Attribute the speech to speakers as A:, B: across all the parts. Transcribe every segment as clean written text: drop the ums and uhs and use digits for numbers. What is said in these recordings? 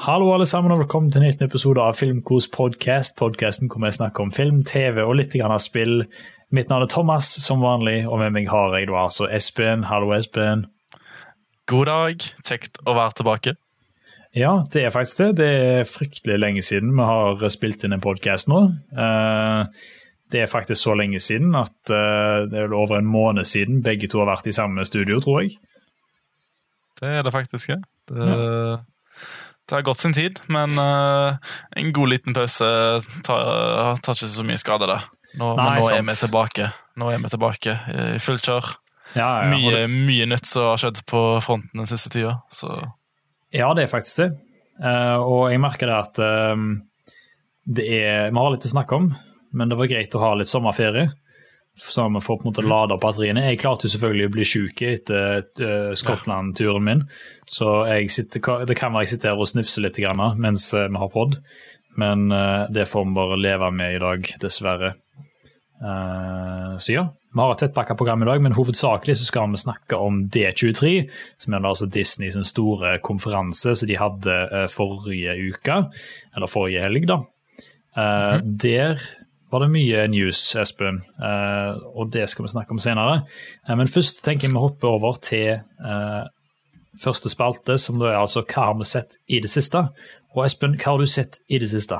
A: Hallo alle sammen og velkommen til en ny episode av Filmkos podcast. Podcasten hvor vi snakker om film, TV og litt grann av spill. Mitt navn er Thomas som vanlig, og med meg har jeg da altså Espen. Hallo Espen.
B: God dag, kjekt å være tilbake.
A: Ja, det er faktisk det. Det er fryktelig lenge siden vi har spilt inn en podcast nå. Det er faktisk så lenge siden at det er vel over en måned siden begge to har vært i samme studio, tror jeg.
B: Det er det faktisk, ja. Det har gått sin tid, men en god liten pause tar ikke så mye skade det. Nå er vi tilbake. Nå er vi tilbake i full kjør.
A: Ja,
B: mye nytt som har skjedd på fronten den siste tida. Så.
A: Ja, det er faktisk det. Og jeg merker det at vi har litt å snakke om, men det var greit å ha litt sommerferie, så vi får på en måte lade opp batteriene. Jeg klarte jo selvfølgelig å bli syk etter Skottland-turen min, så det kan være jeg sitter her og snufser litt grann mens vi har podd, men det får vi bare leve med i dag, dessverre. Så ja, vi har et tettpakket program i dag, men hovedsakelig så skal vi snakke om D23, som er altså Disneys store konferanse som de hadde forrige uke, eller forrige helg da. Der var det mye news, Espen, og det skal vi snakke om senere. Men først tenker jeg vi hopper over til første spalte, som da er altså hva har vi sett i det siste? Og Espen, hva har du sett i det siste?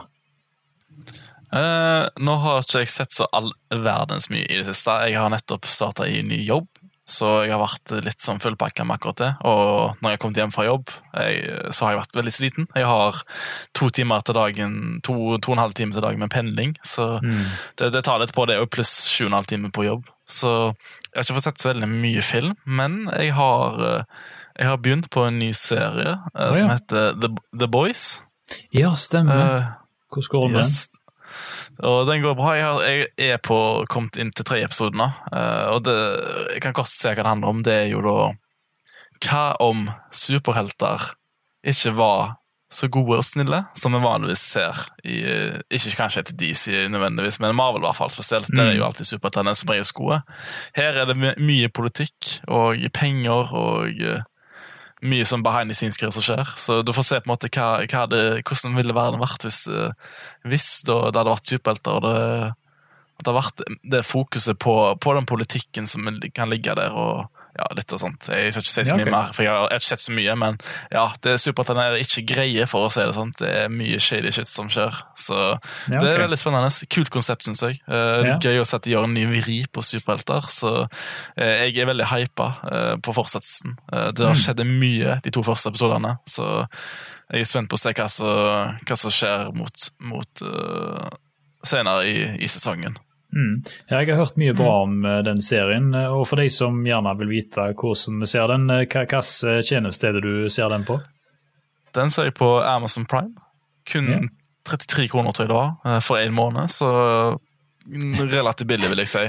B: Nå har ikke jeg sett så all verdens mye i det siste. Jeg har nettopp startet i ny jobb, så jeg har vært litt sånn fullpakket med akkurat det. Og når jeg har kommet hjem fra jobb, så har jeg vært veldig sliten. Jeg har 2 timer til dagen, 2,5 timer til dagen med pendling, så det tar litt på det, og pluss 7,5 timer på jobb. Så jeg har ikke fått sett så veldig mye film, men jeg har begynt på en ny serie som heter The Boys.
A: Ja, stemmer. Hvordan går den?
B: Yes. Og den går bra. Jeg er kommet inn til 3 episoder nå, og jeg kan kort se hva det handler om. Det er jo da hva om superhelter ikke var så gode og snille som vi vanligvis ser ikke kanskje etter DC nødvendigvis, men Marvel i hvert fall spesielt. Der er jo alltid superhelterne som er gode. Her er det mye politikk og penger og mye som behind the scenes-greier som skjer, så du får se på en måte hvordan ville verden vært hvis det hadde vært superhelter, og det hadde vært det fokuset på den politikken som kan ligge der, og ja, litt og sånt. Jeg skal ikke si så mye mer, for jeg har ikke sett så mye, men ja, det superhelterne er ikke greie for å si det sånt. Det er mye shady shit som skjer, så det er veldig spennende. Kult konsept, synes jeg. Det er gøy å se at de gjør en ny vri på superhelter, så jeg er veldig hypet på fortsettelsen. Det har skjedd mye de 2 første episoderne, så jeg er spent på å se hva som skjer mot senere i sesongen.
A: Ja, jeg har hørt mye bra om den serien, og for de som gjerne vil vite hvordan vi ser den, hvilken tjeneste er det du ser den på?
B: Den ser jeg på Amazon Prime, kun 33 kroner tror jeg det var, for 1 måned, så relativt billig vil jeg si.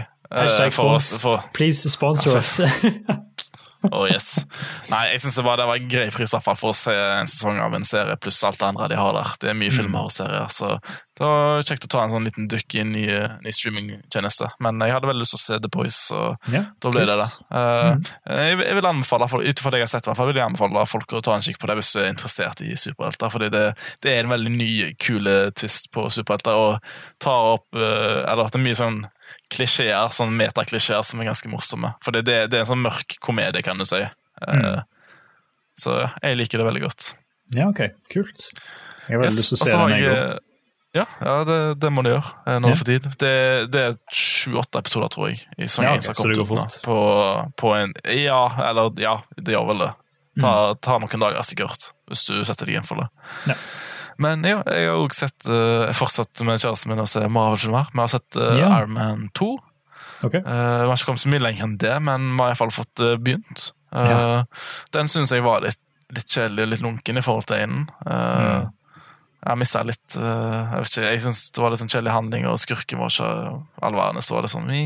A: Please sponsor us.
B: Oh yes. Nei, jeg synes det var en grei pris i hvert fall for å se en sesong av en serie pluss alt det andre de har der. Det er mye filmer og serier, så det var kjekt å ta en sånn liten dykk inn i streamingtjeneste. Men jeg hadde veldig lyst til å se The Boys, så da ble det. Jeg vil anbefale, utenfor det jeg har sett i hvert fall, vil jeg anbefale folk å ta en kikk på det hvis du er interessert i superhelter, fordi det er en veldig ny, kule twist på superhelter, og tar opp, eller at det er mye sånn klisjeer, sånn metaklisjeer som er ganske morsomme. For det er en sånn mørk komedie, kan du si. Så jeg liker det veldig godt.
A: Ja, ok. Kult. Jeg har veldig lyst til å se den en gang.
B: Ja, det må du gjøre når du får tid. Det er 28 episoder, tror jeg, i sånn så det går fort. På en, det gjør vel det. Ta noen dager sikkert, hvis du setter deg inn for det. Ja. Men ja, jeg har også sett, jeg fortsatt med kjæresten min å se Marvel-filmer. Vi har sett Iron Man 2. Vi har ikke kommet så mye lenger enn det, men vi har i hvert fall fått begynt. Den synes jeg var litt kjedelig og litt lunken i forhold til en. Jeg mistet litt, jeg vet ikke, jeg synes det var litt sånn kjedelig handling, og skurken var ikke allværende, så var det sånn,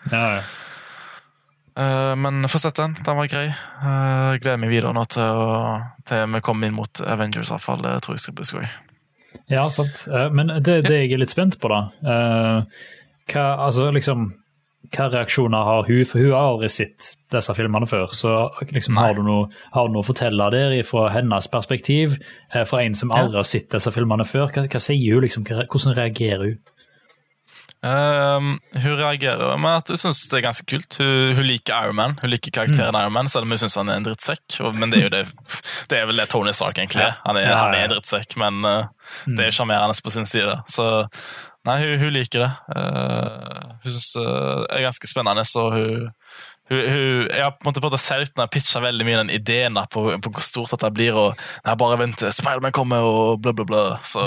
B: men få sett den var grei. Jeg gleder meg videre nå til vi kommer inn mot Avengers i hvert fall. Det tror jeg skal bli skoj.
A: Ja, sant. Men det jeg er litt spent på da, altså liksom hva reaksjoner har hun, for hun har aldri sett disse filmene før, så liksom, har du noe å fortelle der fra hennes perspektiv, fra en som aldri har sett disse filmene før? Hva sier hun, liksom, hvordan reagerer hun?
B: Hun reagerer med at hun synes det er ganske kult. Hun liker Iron Man, hun liker karakteren Iron Man, selv om hun synes han er en drittsekk. Men det er jo det er vel det Tony Stark egentlig er. Han er en drittsekk, men det er charmerende på sin side. Så nei, hun liker det. Hun synes det er ganske spennende, så jeg har på en måte selv når jeg pitchet veldig mye den ideen på hvor stort dette blir, og jeg bare venter, Spider-Man kommer og bla bla bla. Så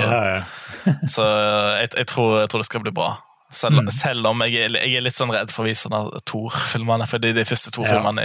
B: jeg tror det skal bli bra. Selv om jeg er litt sånn redd for å vise sånne Thor-filmene, fordi de første Thor-filmene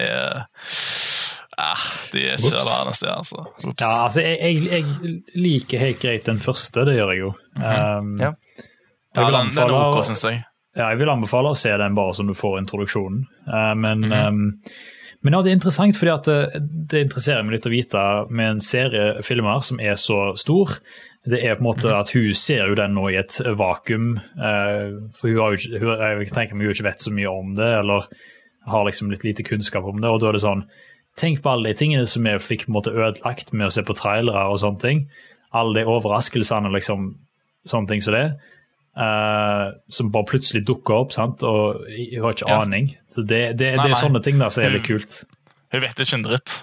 B: de er ikke det sted, altså.
A: Ja, altså jeg liker helt greit den første, det gjør jeg jo.
B: Den er ok, synes jeg.
A: Ja, jeg vil anbefale å se den bare som du får introduksjonen. Men ja, det er interessant, fordi at det interesserer meg litt å vite med en serie filmer som er så stor. Det er på en måte at hun ser jo den nå i et vakuum, for jeg tenker meg jo ikke vet så mye om det, eller har liksom litt lite kunnskap om det, og da er det sånn, tenk på alle de tingene som jeg fikk på en måte ødelagt med å se på trailere og sånne ting, alle de overraskelsene, liksom, sånne ting som det, som bare plutselig dukker opp, sant? Og jeg har ikke aning. Så det er sånne ting der som er litt kult.
B: Hun vet ikke en dritt.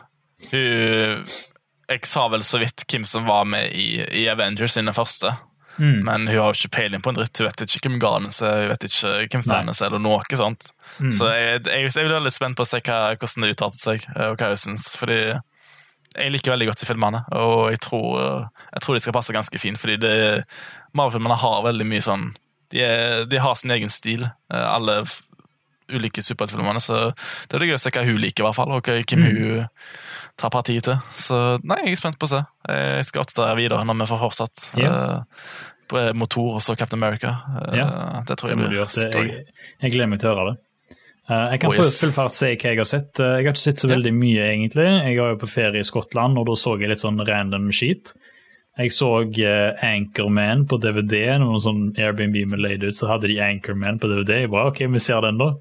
B: Jeg sa vel så vidt hvem som var med i Avengers i den første, men hun har jo ikke peiling på en dritt. Hun vet ikke hvem Guardians er, hun vet ikke hvem Thanos er, eller noe sånt. Så jeg er veldig spent på å se hvordan det uttalte seg, og hva jeg synes, fordi jeg liker veldig godt de filmene, og jeg tror de skal passe ganske fint, fordi Marvel-filmene har veldig mye sånn, de har sin egen stil, alle ulike superheltfilmene, så det er gøy å se hva hun liker i hvert fall, og hvem hun tar partiet til. Så nei, jeg er spent på å se. Jeg skal oppdatere videre når vi får fortsatt mot Thor og så Captain America. Det tror jeg blir skøy.
A: Jeg gleder meg til å høre det. Jeg kan få fullfart se hva jeg har sett. Jeg har ikke sett så veldig mye egentlig. Jeg var jo på ferie i Skottland, og da så jeg litt sånn random shit. Jeg så Anchorman på DVD, noen sånn Airbnb med laid ut, så hadde de Anchorman på DVD. Jeg bare, ok, vi ser den da.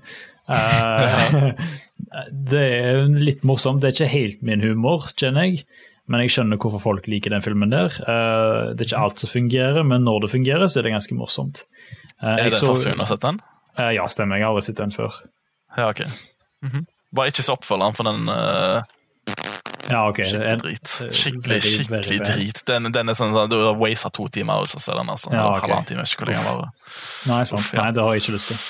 A: Det er litt morsomt. Det er ikke helt min humor, kjenner jeg, men jeg skjønner hvorfor folk liker den filmen der. Det er ikke alt som fungerer, men når det fungerer så er det ganske morsomt.
B: Er det første gang du har sett den?
A: Ja, stemmer, jeg har aldri sett den før.
B: Ja, ok. Bare ikke så oppfølgeren for den skikkelig drit. Skikkelig drit. Den er sånn at du har wastet 2 timer og så ser den altså. Halvannen time, ikke hvor lenge den var.
A: Nei, sant. Nei, det har jeg ikke lyst til.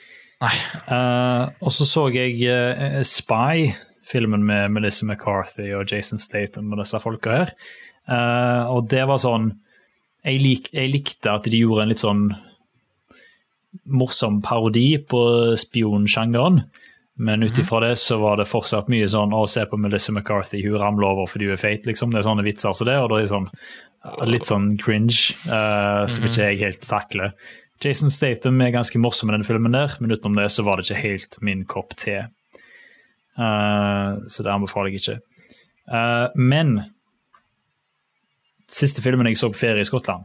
A: Og så jeg Spy, filmen med Melissa McCarthy og Jason Statham og disse folka her, og det var sånn jeg likte at de gjorde en litt sånn morsom parodi på spionsjangeren, men utifra det så var det fortsatt mye sånn å se på Melissa McCarthy, hun ramler over fordi hun er feit, liksom. Det er sånne vitser så det, og det er sånn litt sånn cringe som ikke jeg helt takler. Jason Statham er ganske morsom i den filmen der, men utenom det så var det ikke helt min kopp te. Så det anbefaler jeg ikke. Men siste filmen jeg så på ferie i Skottland,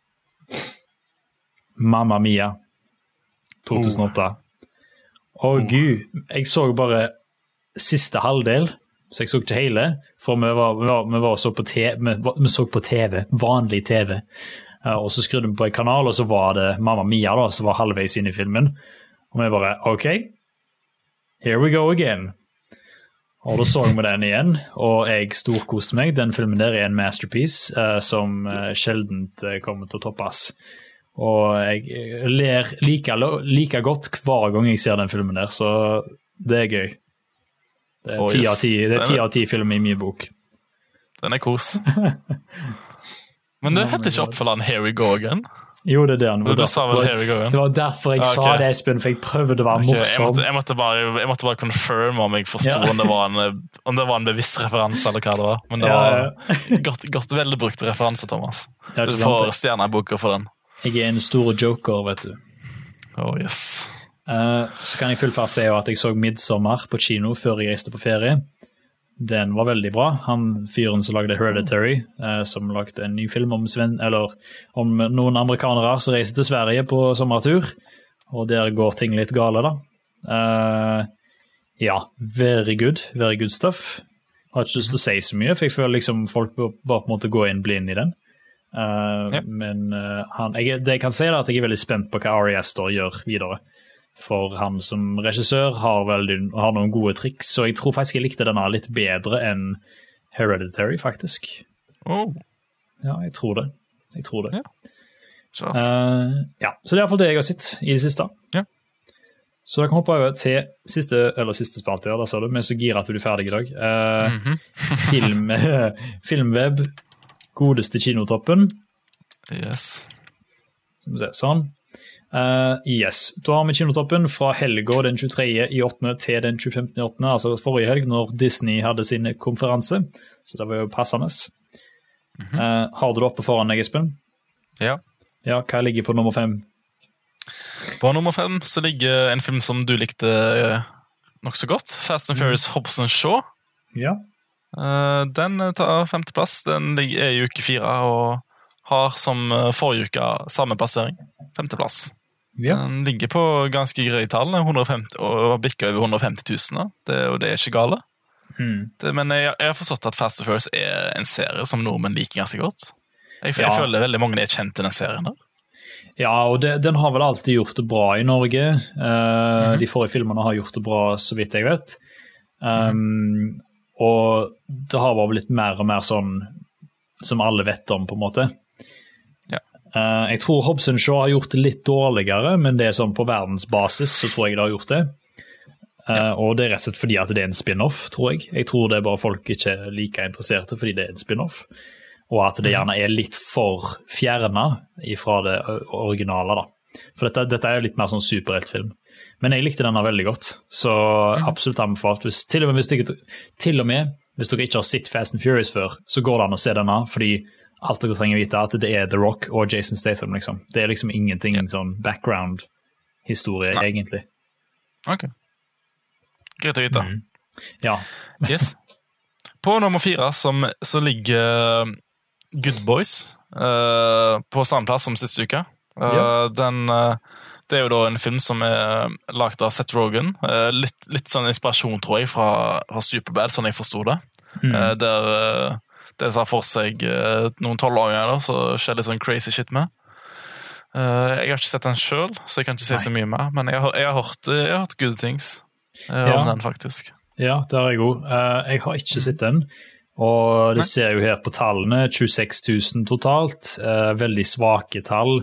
A: Mamma Mia 2008. Gud, jeg så bare siste halvdel, så jeg så ikke hele, for vi så på TV, vanlig TV. Og så skrudde vi på en kanal, og så var det Mamma Mia da, som var halvveis inn i filmen. Og vi bare, ok, here we go again. Og da så vi den igjen, og jeg storkoste meg. Den filmen der er en masterpiece som sjeldent kommer til å toppes. Og jeg ler like godt hver gang jeg ser den filmen der, så det er gøy. Det er 10 av 10 filmer i min bok.
B: Den er kos. Men det heter ikke oppfølgeren Here We Go Again?
A: Jo, det er det.
B: Du sa vel Here We Go Again?
A: Det var derfor jeg sa det, Espen, for jeg prøvde å være morsom.
B: Jeg måtte bare confirm om jeg forstod om det var en bevisst referanse, eller hva det var. Men det var godt veldig brukt referanse, Thomas. Du får stjerner i boka for den.
A: Jeg er en stor joker, vet du.
B: Yes.
A: Så kan jeg fullfart si at jeg så Midsommar på kino før jeg reiste på ferie. Den var veldig bra. Han fyren som lagde Hereditary, som lagde en ny film om noen amerikanere som reiser til Sverige på sommertur, og der går ting litt gale da. Ja, very good stuff. Jeg har ikke lyst til å si så mye, for jeg føler liksom folk bare på en måte gå inn blind i den. Men det jeg kan si er at jeg er veldig spent på hva Ari Aster gjør videre. For han som regissør har noen gode triks, så jeg tror faktisk jeg likte denne litt bedre enn Hereditary, faktisk. Ja, jeg tror det. Ja. Så det er i hvert fall det jeg har sett i det siste.
B: Ja.
A: Så jeg kan hoppe over til siste spalte, ja, da sa du, men så gira at du er ferdig i dag. Filmweb, godeste kinotoppen.
B: Yes.
A: Sånn. Yes, da har vi kinotoppen fra helga den 23.8. til den 25.8., altså forrige helg, når Disney hadde sin konferanse, så det var jo passende. Har du det oppe foran deg, Espen?
B: Ja.
A: Ja, hva ligger på nummer 5?
B: På nummer 5 så ligger en film som du likte nok så godt, Fast and Furious Hobbs & Shaw.
A: Ja.
B: Den tar 5. plass, den er i uke 4 og har som forrige uke samme plassering, 5. plass.
A: Ja.
B: Den ligger på ganske grøy tall, 150, og bikker over 150 000, og det er ikke gale. Men jeg har forstått at Fast and Furious er en serie som nordmenn liker ganske godt. Jeg føler veldig mange er kjent i den serien der.
A: Ja, og den har vel alltid gjort det bra i Norge. De forrige filmene har gjort det bra, så vidt jeg vet. Og det har bare blitt mer og mer sånn som alle vet om, på en måte. Jeg tror Hobbs & Shaw har gjort det litt dårligere, men det er sånn på verdensbasis, så tror jeg det har gjort det. Og det er rett og slett fordi at det er en spin-off, tror jeg. Jeg tror det er bare folk ikke er like interesserte fordi det er en spin-off. Og at det gjerne er litt for fjernet fra det originale, da. For dette er jo litt mer sånn superheltfilm. Men jeg likte denne veldig godt, så absolutt anbefalt. Til og med hvis dere ikke har sett Fast and Furious før, så går det an å se denne, fordi alt dere trenger vite er at det er The Rock og Jason Statham, liksom. Det er liksom ingenting sånn background-historie, egentlig.
B: Ok. Greit å vite.
A: Ja.
B: Yes. På nummer 4 så ligger Good Boys på samme plass som siste uke. Det er jo da en film som er laget av Seth Rogen. Litt sånn inspirasjon, tror jeg, fra Superbad, sånn jeg forstod det. Der det tar for seg noen 12-åringer så skjer litt sånn crazy shit med. Jeg har ikke sett den selv, så jeg kan ikke si så mye mer, men jeg har hørt good things om den, faktisk. Ja, det har jeg også.
A: Jeg har ikke sett den, og det ser jo her på tallene, 26 000 totalt, veldig svake tall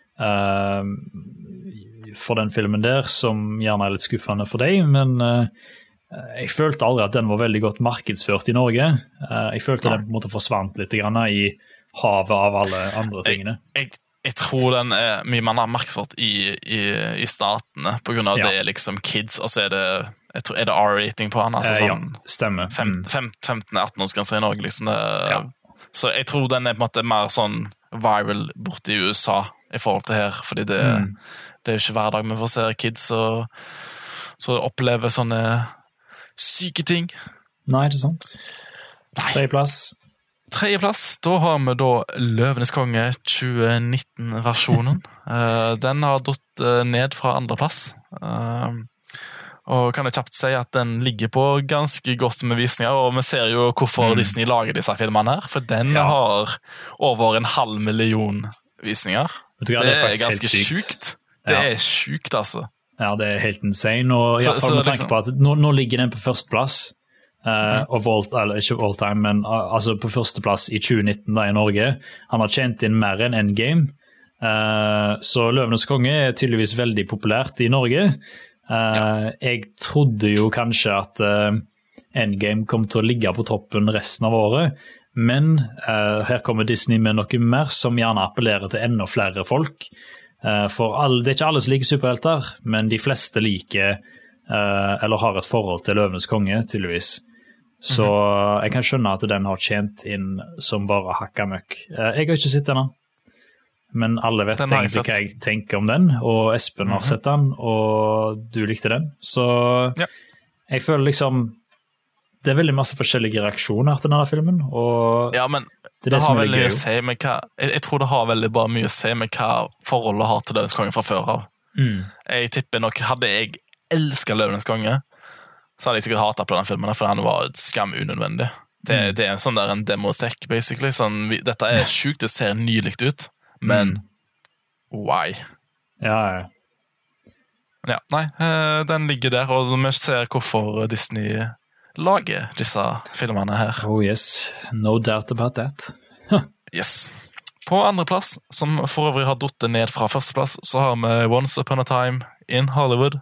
A: for den filmen der, som gjerne er litt skuffende for deg, men jeg følte aldri at den var veldig godt markedsført i Norge. Jeg følte den på en måte forsvant litt grann i havet av alle andre tingene.
B: Jeg tror den er mye mer markedsført i statene, på grunn av det er liksom kids, og så er det R-rating på han, altså sånn
A: stemmer.
B: 15-18 årsgrenser i Norge, liksom. Så jeg tror den er på en måte mer sånn viral borte i USA i forhold til her, fordi det er jo ikke hver dag vi får se kids så opplever sånne syke ting.
A: Nei, ikke sant.
B: Tredje plass, da har vi da Løvenes konge 2019-versjonen. Den har dratt ned fra andre plass. Og kan jeg kjapt si at den ligger på ganske godt med visninger, og vi ser jo hvorfor Disney lager disse filmene her, for den har over 500,000 visninger. Det er ganske sykt. Det er sykt, altså.
A: Ja, det er helt insane, og i hvert fall med tanke på at nå ligger den på førsteplass, ikke all time, men altså på førsteplass i 2019 da i Norge. Han har tjent inn mer enn Endgame, så Løvenes konge er tydeligvis veldig populært i Norge. Jeg trodde jo kanskje at Endgame kom til å ligge på toppen resten av året, men her kommer Disney med noe mer som gjerne appellerer til enda flere folk. For det er ikke alle som liker superhelter, men de fleste liker eller har et forhold til Løvenes konge, tydeligvis. Så jeg kan skjønne at den har tjent inn som bare hakka møkk. Jeg har ikke sett denne, men alle vet egentlig hva jeg tenker om den, og Espen har sett den, og du likte den. Så jeg føler liksom det er veldig masse forskjellige reaksjoner til denne filmen, og
B: men det har veldig mye å si med hva, jeg tror det har veldig bare mye å si med hva forholdet har til Løvenes konge fra før av. Jeg tipper nok, hadde jeg elsker Løvenes konge, så hadde jeg sikkert hatet på den filmen, for han var skam unødvendig. Det er en sånn der en demotech, basically. Sånn, dette er sjukt, det ser nylikt ut, men why?
A: Ja.
B: Ja, nei, den ligger der, og vi ser hvorfor Disney lager disse filmene her.
A: Oh yes, no doubt about that.
B: Yes. På andre plass, som for øvrig har dottet ned fra første plass, så har vi Once Upon a Time in Hollywood.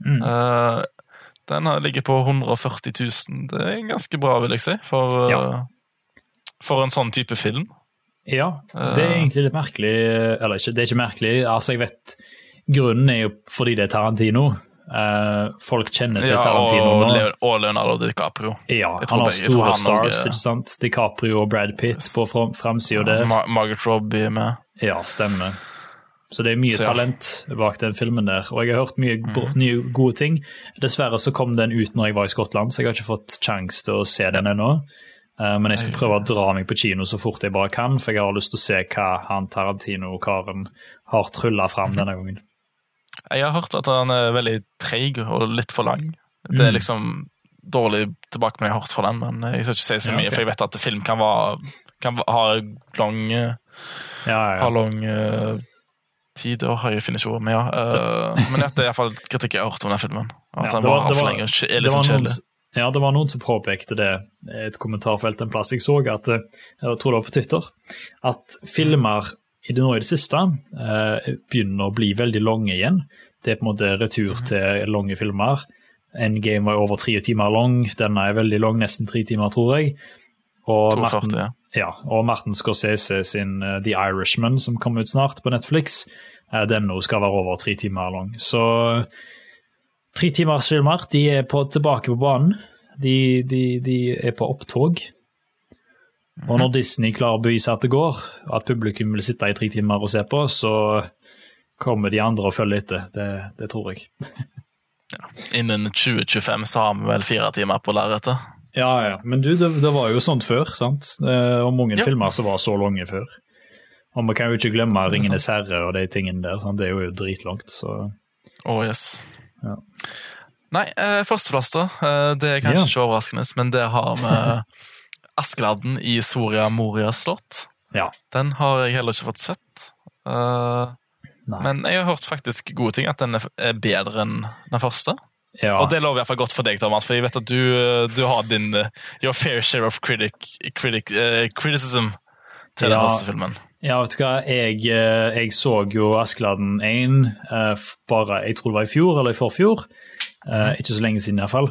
B: Den ligger på 140 000. Det er ganske bra, vil jeg si, for en sånn type film.
A: Ja, det er egentlig litt merkelig, eller ikke, det er ikke merkelig, altså jeg vet, grunnen er jo fordi det er Tarantino. Folk kjenner til Tarantino nå.
B: Og Leonardo DiCaprio.
A: Ja, han har store stars, ikke sant? DiCaprio og Brad Pitt på fremsiden der.
B: Margaret Robbie med.
A: Ja, stemmer. Så det er mye talent bak den filmen der, og jeg har hørt mye gode ting. Dessverre så kom den ut når jeg var i Skottland, så jeg har ikke fått sjans til å se den ennå. Men jeg skal prøve å dra meg på kino så fort jeg bare kan, for jeg har lyst til å se hva han Tarantino-karen har tryllet frem denne gangen.
B: Jeg har hørt at han er veldig treig og litt for lang. Det er liksom dårlig tilbakemelding jeg har hørt fra den, men jeg skal ikke si så mye, for jeg vet at film kan ha lang tid og høy finisjon, men men dette er i hvert fall kritikk jeg har hørt om den filmen. At den var for lenge og er litt sånn kjedelig.
A: Ja, det var noen som påpekte det, et kommentarfelt en plass jeg så, at jeg tror det var på Twitter, at filmer nå i det siste begynner å bli veldig lange igjen. Det er på en måte retur til lange filmer. Endgame var over 3 timer lang, denne er veldig lang, nesten 3 timer, tror jeg. Og
B: 240,
A: og Martin Scorsese sin The Irishman, som kommer ut snart på Netflix, den nå skal være over 3 timer lang. Så 3 timers filmer, de er tilbake på banen. De er på opptog. Og når Disney klarer å bevise at det går, at publikum vil sitte i 3 timer og se på, så kommer de andre å følge etter. Det tror jeg.
B: Innen 2025 så har vi vel 4 timer på lerretet.
A: Ja, men det var jo sånt før, sant? Og mange filmer som var så lange før. Og vi kan jo ikke glemme Ringenes herre og de tingene der, sant? Det er jo dritlangt, så...
B: Yes.
A: Ja.
B: Nei, førsteplass da, det er kanskje ikke overraskende, men det har vi Askeladden i Soria Moria slott.
A: Ja.
B: Den har jeg heller ikke fått sett. Men jeg har hørt faktisk gode ting, at den er bedre enn den første. Ja. Og det lover i hvert fall godt for deg, Thomas, for jeg vet at du har din your fair share of criticism til den første filmen.
A: Ja, vet du hva, jeg så jo Askeladden 1 bare, jeg tror det var i fjor eller i forfjor, ikke så lenge siden i hvert fall,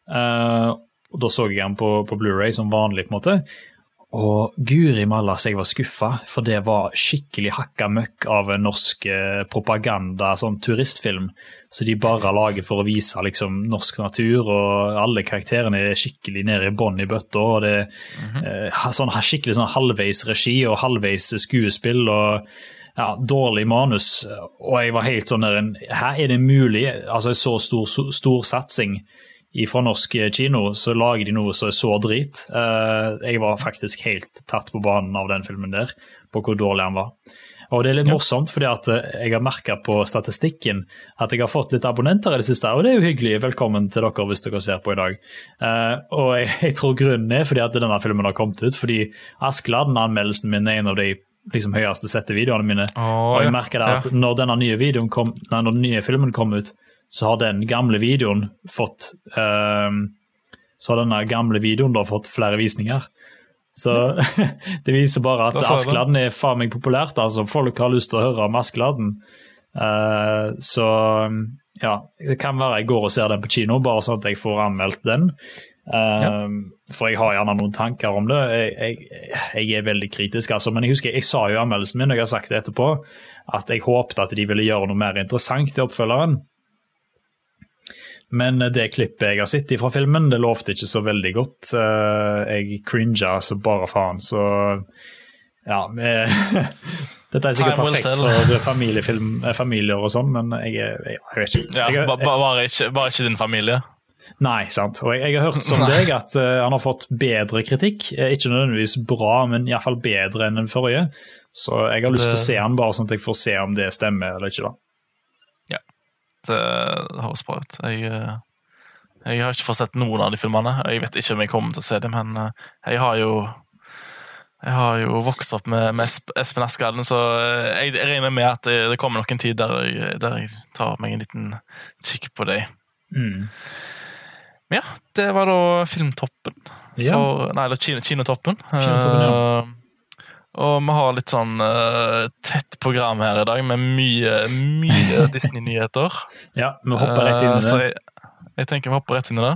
A: og da så jeg den på Blu-ray som vanlig på en måte, og guri mallas, jeg var skuffet, for det var skikkelig hakka møkk av en norsk propaganda, sånn turistfilm, så de bare lager for å vise liksom norsk natur, og alle karakterene er skikkelig nede i bånd i bøtta, og det er skikkelig sånn halvveis regi og halvveis skuespill, og dårlig manus, og jeg var helt sånn der, her er det mulig, altså så stor satsing fra norsk kino, så lager de noe som er så drit. Jeg var faktisk helt tatt på banen av den filmen der, på hvor dårlig han var. Og det er litt morsomt, fordi at jeg har merket på statistikken at jeg har fått litt abonnenter i det siste, og det er jo hyggelig. Velkommen til dere hvis dere ser på i dag. Og jeg tror grunnen er fordi at denne filmen har kommet ut, fordi Askeladden-anmeldelsen min er en av de liksom høyeste sette videoene mine, og jeg merker det at når denne når den nye filmen kom ut, så har den gamle videoen fått flere visninger. Så det viser bare at Askeladden er faen meg populært, altså folk har lyst til å høre om Askeladden. Så ja, det kan være jeg går og ser den på kino, bare sånn at jeg får anmeldt den. For jeg har gjerne noen tanker om det. Jeg er veldig kritisk, altså, men jeg husker, jeg sa jo anmeldelsen min, og jeg har sagt det etterpå, at jeg håpte at de ville gjøre noe mer interessant til oppfølgeren. Men det klippet jeg har sett fra filmen, det lovte ikke så veldig godt. Jeg cringet så bare faen, så ja, dette er sikkert perfekt for familier og sånn, men jeg vet ikke.
B: Bare ikke din familie?
A: Nei, sant. Og jeg har hørt som deg at han har fått bedre kritikk, ikke nødvendigvis bra, men i hvert fall bedre enn den forrige. Så jeg har lyst til å se han bare sånn at jeg får se om det stemmer eller ikke da.
B: Det høres bra ut. Jeg har ikke fått sett noen av de filmene. Jeg vet ikke om jeg kommer til å se dem, men jeg har jo vokst opp med Espen Askeladd, så jeg regner med at det kommer noen tid der jeg tar meg en liten kikk på det. Men ja, det var da filmtoppen. Eller kinotoppen. Og vi har litt sånn tett program her i dag, med mye Disney-nyheter.
A: Ja, vi hopper rett inn i det.
B: Så jeg tenker vi hopper rett inn i det.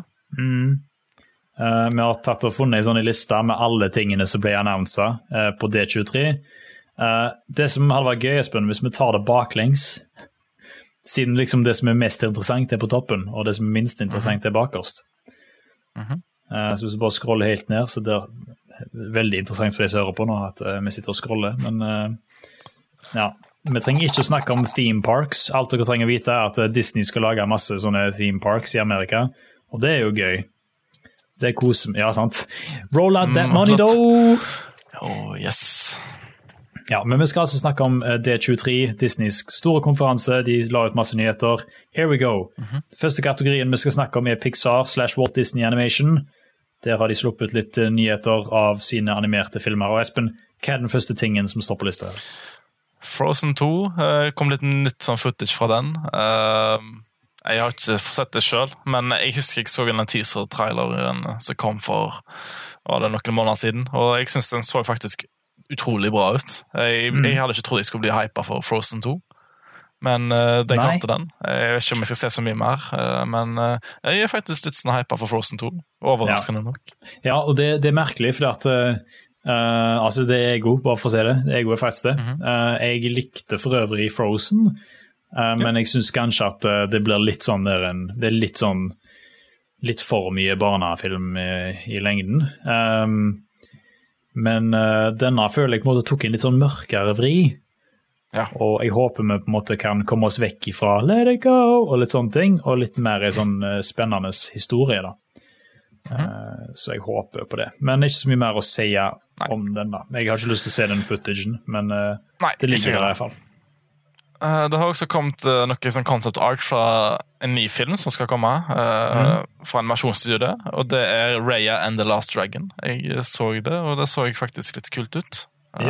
A: Vi har tatt og funnet en sånn liste med alle tingene som ble annonset på D23. Det som hadde vært gøy, Espen, hvis vi tar det baklengs, siden liksom det som er mest interessant er på toppen, og det som er minst interessant er bakerst. Så hvis vi bare scroller helt ned, så det er veldig interessant for de som hører på nå, at vi sitter og scroller, men ja. Vi trenger ikke å snakke om theme parks. Alt dere trenger å vite er at Disney skal lage masse sånne theme parks i Amerika, og det er jo gøy. Det er koselig, ja, sant? Roll out that money, though!
B: Oh, yes.
A: Ja, men vi skal altså snakke om D23, Disneys store konferanse. De la ut masse nyheter. Here we go. Første kategorien vi skal snakke om er Pixar / Walt Disney Animation. Der har de sluppet litt nyheter av sine animerte filmer. Og Espen, hva er den første tingen som står på lista her?
B: Frozen 2 kom litt nytt sånn footage fra den. Jeg har ikke sett det selv, men jeg husker jeg så en teaser-traileren som kom for noen måneder siden, og jeg synes den så faktisk utrolig bra ut. Jeg hadde ikke trodd jeg skulle bli hypet for Frozen 2, men det klarte den. Jeg vet ikke om jeg skal se så mye mer, men jeg er faktisk litt sånn hypet for Frozen 2, overraskende nok.
A: Ja, og det er merkelig, for at altså det er Ego, bare for å si det. Ego er faktisk det. Jeg likte for øvrig Frozen, men jeg synes kanskje at det blir litt sånn det er litt for mye barnefilm i lengden. Men denne føler jeg på en måte tok en litt sånn mørkere vri. Ja. Og jeg håper vi på en måte kan komme oss vekk ifra Let it go og litt sånne ting, og litt mer en sånn spennende historie da. Så jeg håper på det. Men ikke så mye mer å si om den da. Jeg har ikke lyst til å se den footagen, men det ligger der i hvert fall.
B: Det har også kommet noe sånn concept art fra en ny film som skal komme fra animasjonsstudio, og det er Raya and the Last Dragon. Jeg så det, og det så faktisk litt kult ut.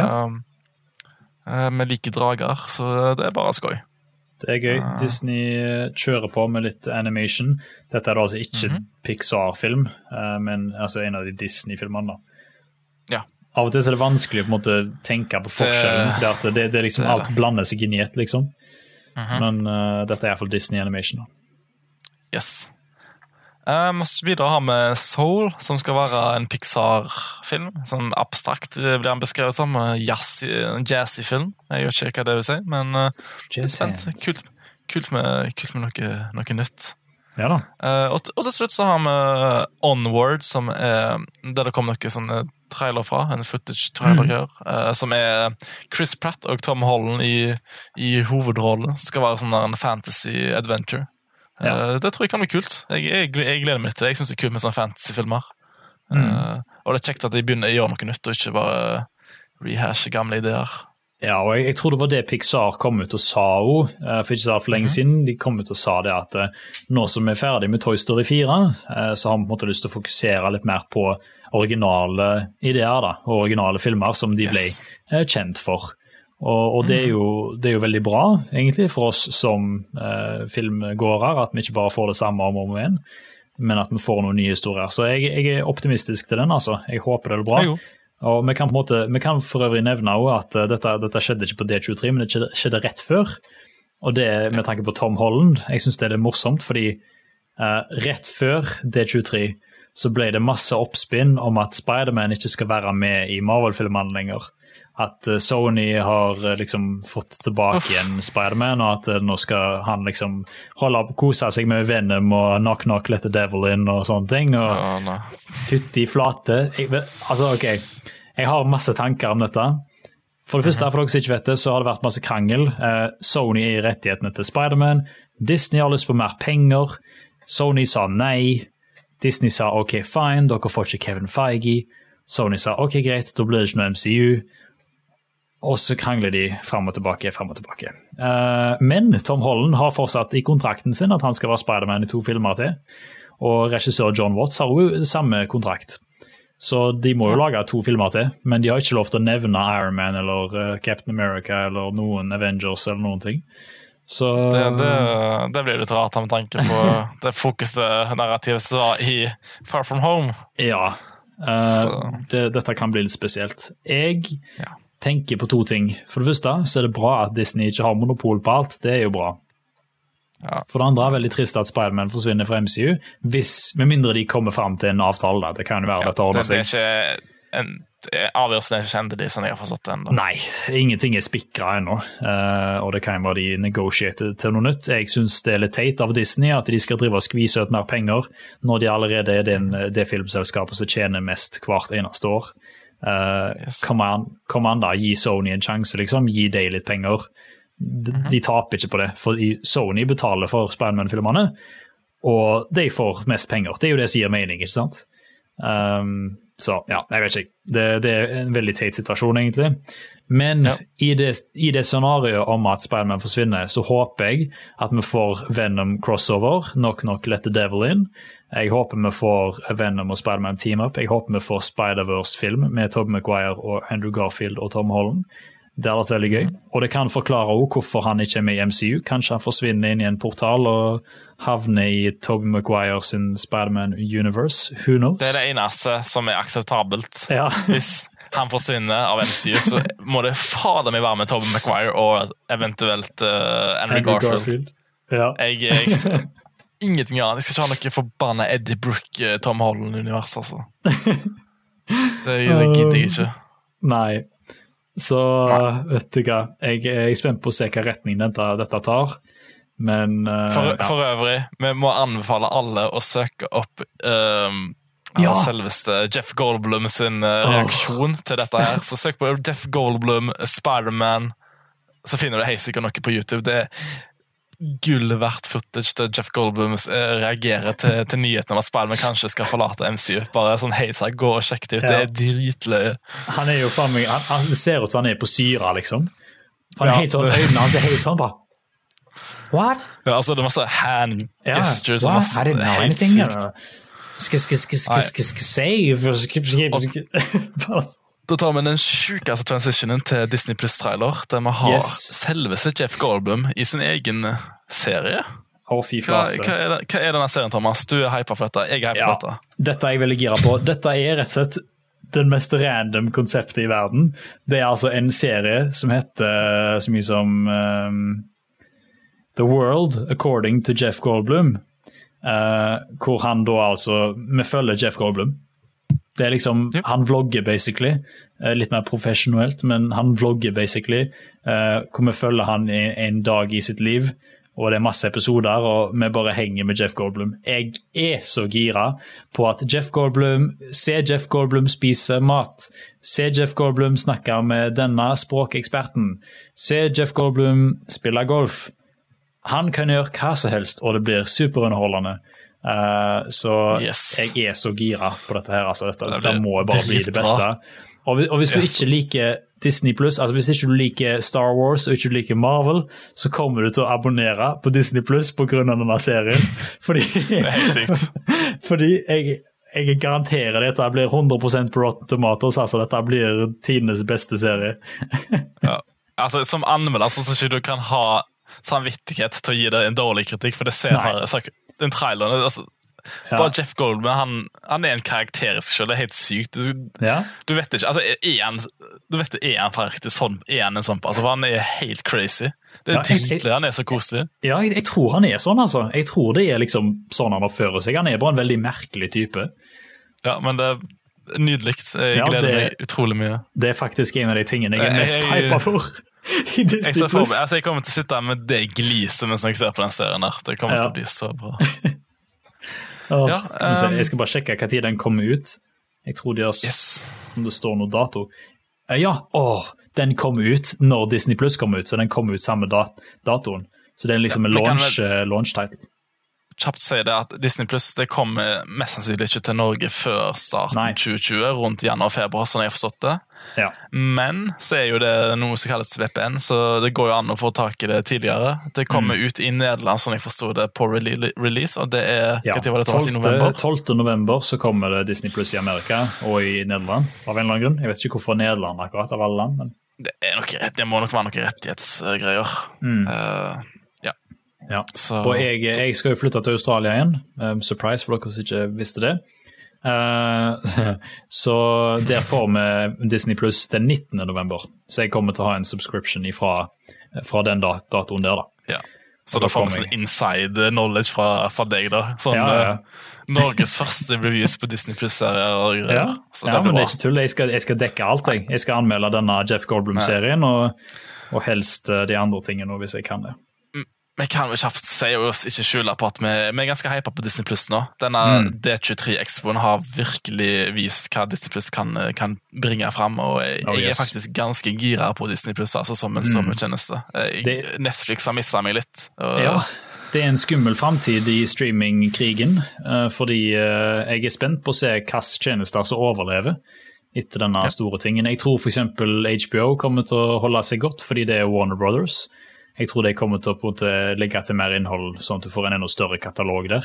B: Med like drager, så det er bare skoj. Det er gøy. Disney
A: kjører på med litt animation. Dette er da altså ikke Pixar-film, men altså en av de Disney-filmerne.
B: Ja.
A: Av og til er det vanskelig å på en måte tenke på forskjellen, for det er liksom alt blander seg inn i ett, liksom. Men dette er i hvert fall Disney Animation.
B: Yes. Videre har vi Soul, som skal være en Pixar-film. Sånn abstrakt blir han beskrevet som. Jazzy-film. Jeg vet ikke hva det vil si, men kult med noe nytt.
A: Ja da.
B: Og til slutt så har vi Onward, som der det kom noe sånne trailer fra, en footage-trailer som er Chris Pratt og Tom Holland i hovedrollen. Det skal være sånn en fantasy-adventure. Det tror jeg kan bli kult. Jeg gleder meg til det. Jeg synes det er kult med sånne fantasy-filmer. Og det er kjekt at de begynner å gjøre noe nytt, og ikke bare rehashe gamle ideer.
A: Ja, og jeg tror det var det Pixar kom ut og sa for ikke så lenge siden. De kom ut og sa det at nå som vi er ferdig med Toy Story 4, så har vi på en måte lyst til å fokusere litt mer på originale ideer da, og originale filmer som de ble kjent for. Og det er jo veldig bra, egentlig, for oss som filmgåere, at vi ikke bare får det samme om og om igjen, men at vi får noen nye historier. Så jeg er optimistisk til den, altså. Jeg håper det er bra. Og vi kan for øvrig nevne også at dette skjedde ikke på D23, men det skjedde rett før. Og det med tanke på Tom Holland, jeg synes det er morsomt, fordi rett før D23 så ble det masse oppspinn om at Spider-Man ikke skal være med i Marvel-filmene lenger. At Sony har liksom fått tilbake igjen Spider-Man, og at nå skal han liksom kose seg med Venom og knock knock let the devil in og sånne ting, og fytti flate. Jeg har masse tanker om dette. For det første, for dere som ikke vet det, så har det vært masse krangel. Sony er i rettighetene til Spider-Man, Disney har lyst på mer penger, Sony sa nei, Disney sa ok, fine, dere får ikke Kevin Feige, Sony sa ok, greit, da blir det ikke noe MCU. og så krangler de frem og tilbake. Men Tom Holland har fortsatt i kontrakten sin at han skal være Spider-Man i 2 filmer til, og regissør John Watts har jo samme kontrakt. Så de må jo lage 2 filmer til, men de har ikke lov til å nevne Iron Man eller Captain America eller noen Avengers eller noen ting. Så
B: det blir litt rart med tanke på det fokuste narrativet som var i Far From Home.
A: Ja, dette kan bli litt spesielt. Jeg tenker på 2 ting. For det første så er det bra at Disney ikke har monopol på alt. Det er jo bra.
B: Ja.
A: For det andre er veldig trist at Spider-Man forsvinner fra MCU, med mindre de kommer frem til en avtale. Da. Det kan jo være dette ordner seg.
B: Det er ikke avgjørelsen er ikke endelig, som jeg har forstått det enda.
A: Nei, ingenting er spikret ennå, og det kan jo være de negotiate til noe nytt. Jeg synes det er litt teit av Disney at de skal drive og skvise ut mer penger når de allerede er det filmselskapet som tjener mest hvert eneste år. Kom an da, gi Sony en sjanse, liksom, gi dem litt penger. De taper ikke på det, for Sony betaler for Spider-Man-filmene, og de får mest penger. Det er jo det som gir mening, ikke sant? Så ja, jeg vet ikke. Det er en veldig teit situasjon egentlig. Men i det scenarioet om at Spider-Man forsvinner, så håper jeg at vi får Venom crossover, Knock Knock Let the Devil In. Jeg håper vi får Venom og Spider-Man team up. Jeg håper vi får Spider-Verse-film med Tobey Maguire og Andrew Garfield og Tom Holland. Det har vært veldig gøy, og det kan forklare også hvorfor han ikke er med i MCU. Kanskje han forsvinner inn i en portal og havner i Tobey Maguire sin Spider-Man-universe. Who knows?
B: Det er det eneste som er akseptabelt.
A: Ja.
B: Hvis han forsvinner av MCU, så må det fader meg være med Tobey Maguire og eventuelt Andrew Garfield.
A: Ja.
B: Jeg ingenting annet. Jeg skal ikke ha noe forbanna Eddie Brooke Tom Holland-univers, altså. Det gidder jeg ikke.
A: Nei. Så vet du hva, jeg er spent på å se hva retning dette tar, men
B: for øvrig, vi må anbefale alle å søke opp selveste Jeff Goldblum sin reaksjon til dette her, så søk på Jeff Goldblum, Spider-Man, så finner du helt sikkert noe på YouTube. Det er gull verdt footage til Jeff Goldblum reagerer til nyheten om at Spider-Man kanskje skal forlate MCU. Bare sånn, hei, så gå og sjekk det ut. Det er dritløy.
A: Han er jo faen meg, han ser ut som han er på syra, liksom. Han er helt sånn, øynene hans er helt sånn, bare, what?
B: Ja, altså, det er masse hand gestures.
A: What? I didn't know anything. Save.
B: Da tar vi den sykeste transitionen til Disney Plus-trailer, der vi har selveste Jeff Goldblum i sin egen serie.
A: Fy flate.
B: Hva er denne serien, Thomas? Du er hypet for dette, jeg er hypet for dette.
A: Dette er jeg veldig gira på. Dette er rett og slett den mest random konseptet i verden. Det er altså en serie som heter så mye som The World According to Jeff Goldblum, hvor han da altså, vi følger Jeff Goldblum. Det er liksom, han vlogger basically, litt mer professionelt, men han vlogger basically, hvor vi følger han en dag i sitt liv, og det er masse episoder, og vi bare henger med Jeff Goldblum. Jeg er så gira på at Jeff Goldblum, se Jeff Goldblum spise mat, se Jeff Goldblum snakke med denne språkeksperten, se Jeff Goldblum spille golf. Han kan gjøre hva som helst, og det blir superunderholdende. Så jeg er så gira på dette her, altså dette må bare bli det beste. Og hvis du ikke liker Disney+, altså hvis ikke du liker Star Wars og ikke du liker Marvel, så kommer du til å abonnere på Disney+, på grunn av denne serien. Fordi,
B: det er helt sykt.
A: Fordi jeg garanterer det, dette blir 100% på Rotten Tomatoes, altså dette blir tidenes beste serie.
B: Altså som anmelder, så ikke du kan ha samvittighet til å gi det en dårlig kritikk, for det ser her, den traileren, altså, bare Jeff Goldblum, han er en karakter i seg selv, det er helt sykt. Du vet ikke, altså, er han faktisk sånn, er han en sånn, altså, han er helt crazy. Det er tydelig, han er så koselig.
A: Ja, jeg tror han er sånn, altså. Jeg tror det er liksom sånn han oppfører seg. Han er bare en veldig merkelig type.
B: Ja, men det er nydelig. Jeg gleder meg utrolig mye.
A: Det er faktisk en av de tingene jeg er mest hypet for.
B: Jeg kommer til å sitte med det gliset mens jeg ser på den serien der. Det kommer til å bli så bra.
A: Jeg skal bare sjekke hva tid den kommer ut. Jeg tror det står noe dato. Den kommer ut når Disney Plus kommer ut, så den kommer ut samme datoen. Så det er liksom en launch title.
B: kjapt si det at Disney Plus det kommer mest sannsynlig ikke til Norge før starten 2020, rundt januar-februar, sånn jeg har forstått det.
A: Ja.
B: Men så jo det noe som kalles VPN, så det går jo an å få tak i det tidligere. Det kommer ut i Nederland, sånn jeg forstod det, på release, og det hva var det, Thomas, i november?
A: 12. november så kommer det Disney Plus i Amerika og i Nederland, av en eller annen grunn. Jeg vet ikke hvorfor Nederland akkurat, av alle land, men...
B: Det må nok være noen rettighetsgreier.
A: Ja. Og jeg skal jo flytte til Australia igjen. Surprise for dere som ikke visste det. Så der får vi Disney Plus den 19. november. Så jeg kommer til å ha en subscription fra den datoen der da.
B: Ja. Så da får vi sånn inside knowledge fra deg da. Sånn Norges første reviews på Disney Plus-serier og greier.
A: Men det ikke tull. Jeg skal dekke alt. Jeg skal anmelde denne Jeff Goldblum-serien og helst de andre tingene hvis jeg kan det.
B: Vi kan jo kjapt si og ikke skjule på at vi ganske hypet på Disney Plus nå. Denne D23-expoen har virkelig vist hva Disney Plus kan bringe frem, og jeg faktisk ganske gira på Disney Plus, altså som en sommertjeneste. Netflix har mistet meg litt.
A: Ja, det en skummel fremtid i streamingkrigen, fordi jeg spent på å se hvilke tjenester som overlever etter denne store tingen. Jeg tror for eksempel HBO kommer til å holde seg godt, fordi det Warner Brothers. Jeg tror de kommer til å legge til mer innhold, sånn at du får en enda større katalog der.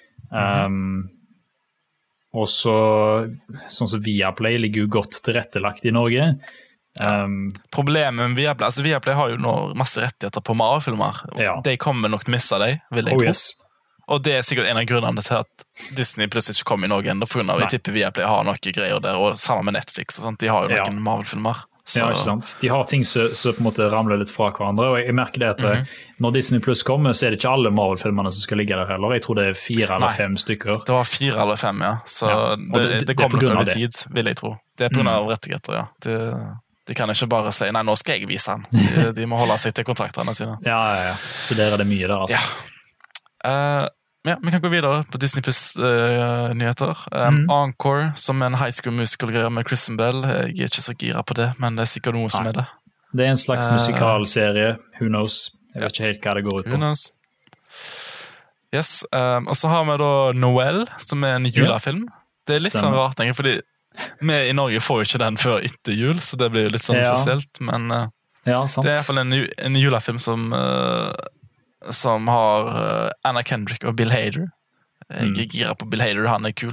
A: Og så, sånn som Viaplay ligger jo godt tilrettelagt i Norge.
B: Problemet med Viaplay, altså Viaplay har jo nå masse rettigheter på Marvel-filmer. De kommer nok til å miste deg, vil jeg tro. Yes. Og det sikkert en av grunnene til at Disney plutselig ikke kommer i Norge enda, på grunn av jeg tipper Viaplay har noen greier der, og sammen med Netflix og sånt, de har jo noen Marvel-filmer. Så. Ja, ikke sant. De har ting som på en måte ramler litt fra hverandre, og jeg merker det at når Disney Plus kommer, så det ikke alle Marvel-filmerne som skal ligge der heller. Jeg tror det 4 eller 5 stykker. Det var 4 eller 5, ja. Så det kommer nok over tid, vil jeg tro. Det på grunn av rettigheter, ja. De kan ikke bare si, nei, nå skal jeg vise den. De må holde seg til kontraktene sine.
A: Ja. Så der det mye der, altså.
B: Ja, vi kan gå videre på Disney Plus nyheter. Encore, som en high school musical-greier med Kristen Bell. Jeg ikke så gira på det, men det sikkert noe som det.
A: Det en slags musikalserie. Who knows? Jeg vet ikke helt hva det går ut på.
B: Who knows? Yes, og så har vi da Noel, som en julefilm. Det litt sånn rart, egentlig, fordi vi i Norge får jo ikke den før etter jul, så det blir jo litt sånn spesielt, men det i hvert fall en julefilm som har Anna Kendrick og Bill Hader. Jeg girer på Bill Hader, han kul.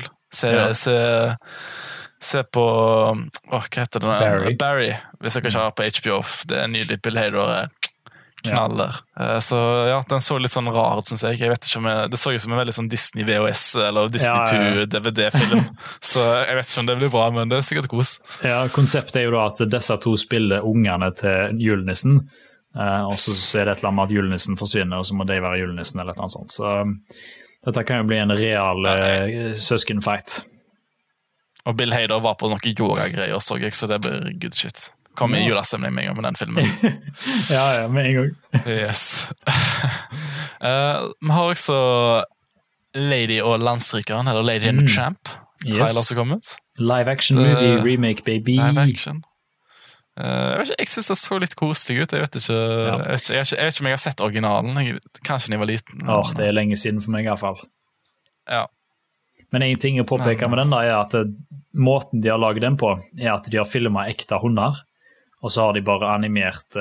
B: Se på hva heter det? Barry, hvis jeg ikke har på HBO. Det nydelig. Bill Hader knaller. Så ja, den så litt sånn rar ut, synes jeg. Jeg vet ikke om det så jo som en veldig sånn Disney VHS eller Disney 2 DVD-film. Så jeg vet ikke om det blir bra, men det sikkert kos.
A: Ja, konseptet jo da at disse to spiller ungene til julenissen, og så det et eller annet med at julenissen forsvinner, og så må de være julenissen eller noe sånt. Så dette kan jo bli en real søskenfight.
B: Og Bill Hader var på noen yoga-greier, så jeg, så det blir good shit. Kom i julestemning med en gang med den filmen.
A: ja, med en gang.
B: Yes. Vi har også Lady og Landstrykeren, eller Lady and the Tramp. Trailer som kom ut.
A: Live action movie, remake, baby.
B: Live action. Jeg synes det så litt koselig ut. Jeg vet ikke, jeg vet ikke om jeg har sett originalen. Kanskje når jeg var liten.
A: Det lenge siden for meg i hvert fall.
B: Ja.
A: Men en ting å påpeke med den da, at måten de har laget den på, at de har filmet ekte hunder, og så har de bare animert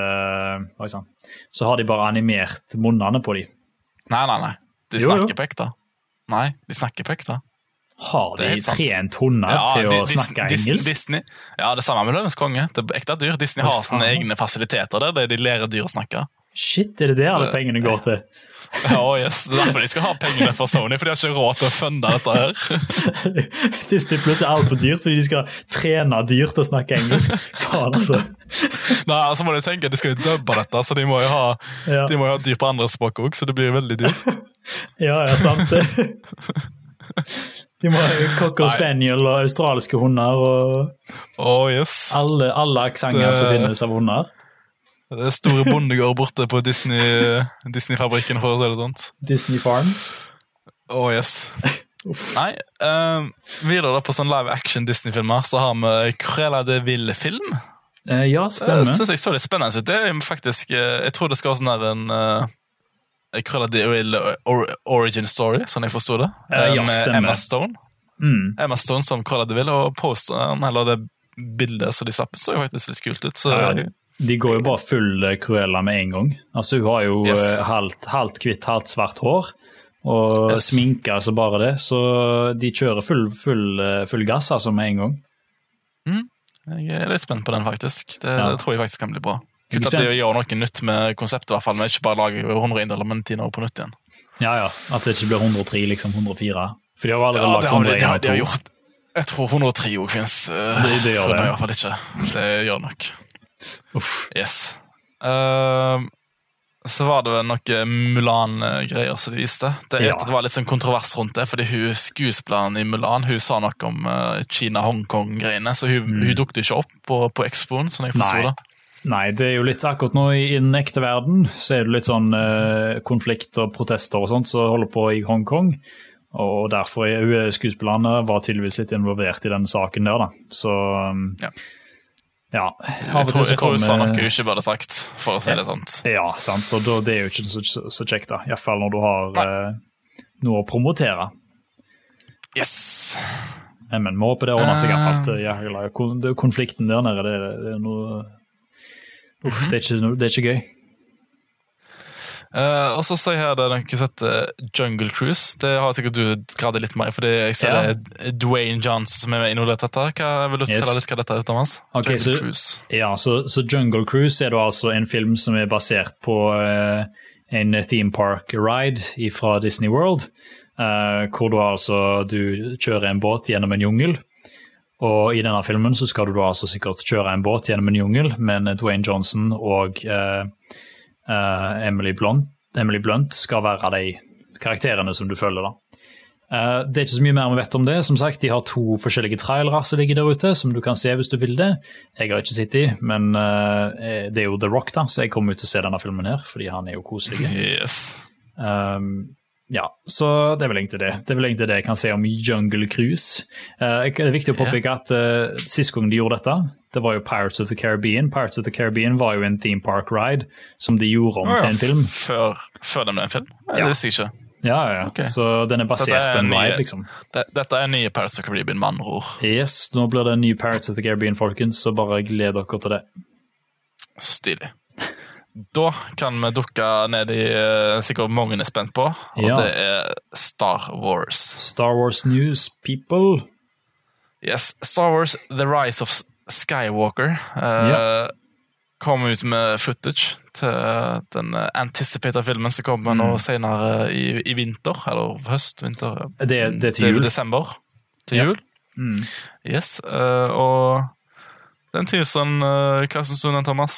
A: munnene på dem.
B: Nei. De snakker på ekte. Nei, de snakker på ekte.
A: Har de trent hunder til å snakke engelsk?
B: Disney. Ja, det samme med Løvens konge. Det ekte dyr. Disney har sine egne fasiliteter der de lærer dyr å snakke.
A: Shit, det alle pengene går til?
B: Yes. Det derfor de skal ha pengene for Sony, for de har ikke råd til å funde dette her.
A: Disney Plus alt for dyrt, fordi de skal trene dyr til å snakke engelsk. Faen, altså.
B: Nei, så må de tenke at de skal jo dubbe dette, så de må jo ha dyr på andre språk også, så det blir veldig dyrt.
A: Ja, sant det. De må ha cocker spaniel og australske hunder og
B: yes.
A: alle aksanger som finnes av hunder.
B: Det store bondegård borte på Disney-fabrikken, for å si det sånt.
A: Disney Farms.
B: Yes. Nei, videre da på sånn live action Disney-filmer så har vi Cruella de Vil-film.
A: Ja, stemmer.
B: Det synes jeg så litt spennende ut. Det faktisk, jeg tror det skal være sånn der Cruella de Vil origin story, sånn jeg forstod det.
A: Ja,
B: med
A: stemmer.
B: Emma Stone. Emma Stone som Cruella de Vil, og posteren, eller det bildet som de slapp, så jo faktisk litt kult ut. Så,
A: de går jo bare full Cruella med en gang. Altså, hun har jo halvt hvitt, halvt svart hår, og sminker så bare det, så de kjører full gass altså med en gang.
B: Jeg er litt spent på den faktisk. Det tror jeg faktisk kan bli bra. Kult at de gjør noe nytt med konseptet i hvert fall, men ikke bare lager 101 eller 10 år på nytt igjen.
A: Ja, at det ikke blir 103, liksom 104. For de har allerede lagt 101
B: de har gjort. Jeg tror 103 også finnes.
A: Det gjør det.
B: I hvert fall ikke. Det gjør nok. Yes. Så var det vel noe Mulan-greier som de viste. Det var litt sånn kontrovers rundt det, fordi skuespilleren i Mulan, hun sa noe om Kina-Hongkong-greiene, så hun dukte ikke opp på Expoen, sånn jeg forstod det.
A: Nei, det er jo litt akkurat nå i den ekte verden, så er det litt sånn konflikt og protester og sånt som holder på i Hongkong, og derfor skuespillerne var tydeligvis litt involvert i den saken der da. Så ja,
B: jeg tror hun sa noe hun ikke burde sagt, for å si det sånt.
A: Ja, sant, og det er jo ikke så kjekt da, i hvert fall når du har noe å promotere.
B: Yes!
A: Men må håpe det ordner seg i hvert fall. Konflikten der nede, det er noe... det er ikke gøy.
B: Og så sier jeg det noe som heter Jungle Cruise. Det har sikkert du gradet litt mer, fordi jeg ser det er Dwayne Johnson som er involvert i dette. Vil du fortelle litt hva dette er, Thomas?
A: Okay,
B: Jungle Cruise.
A: Ja, så Jungle Cruise er da altså en film som er basert på en theme park ride fra Disney World, hvor du kjører en båt gjennom en jungel. Og i denne filmen så skal du da altså sikkert kjøre en båt gjennom en jungel, men Dwayne Johnson og Emily Blunt skal være de karakterene som du følger da. Det er ikke så mye mer vi vet om det. Som sagt, de har 2 forskjellige trailere som ligger der ute, som du kan se hvis du vil det. Jeg har ikke sett de, men det er jo The Rock da, så jeg kommer ut til å se denne filmen her, fordi han er jo koselig.
B: Yes.
A: Ja, så det er vel egentlig det. Det er vel egentlig det jeg kan si om Jungle Cruise. Det er viktig å påpeke at sist gang de gjorde dette, det var jo Pirates of the Caribbean. Pirates of the Caribbean var jo en theme park ride som de gjorde om til en film.
B: Før den ble en film? Nei, det visste jeg ikke.
A: Ja. Okay. Så den er basert på en ride, liksom.
B: Dette er nye Pirates of the Caribbean, med andre ord.
A: Yes, nå blir det en ny Pirates of the Caribbean, folkens, så bare gled dere til det.
B: Stilig. Da kan vi dukke ned i sikkert mange er spent på, og det er Star Wars.
A: Star Wars news, people.
B: Yes, Star Wars The Rise of Skywalker kom ut med footage til den anticipated filmen som kommer nå senere i vinter, eller høst, vinter.
A: Det er til jul.
B: Desember, til jul. Yes, og den teaseren, hva synes du den, Thomas?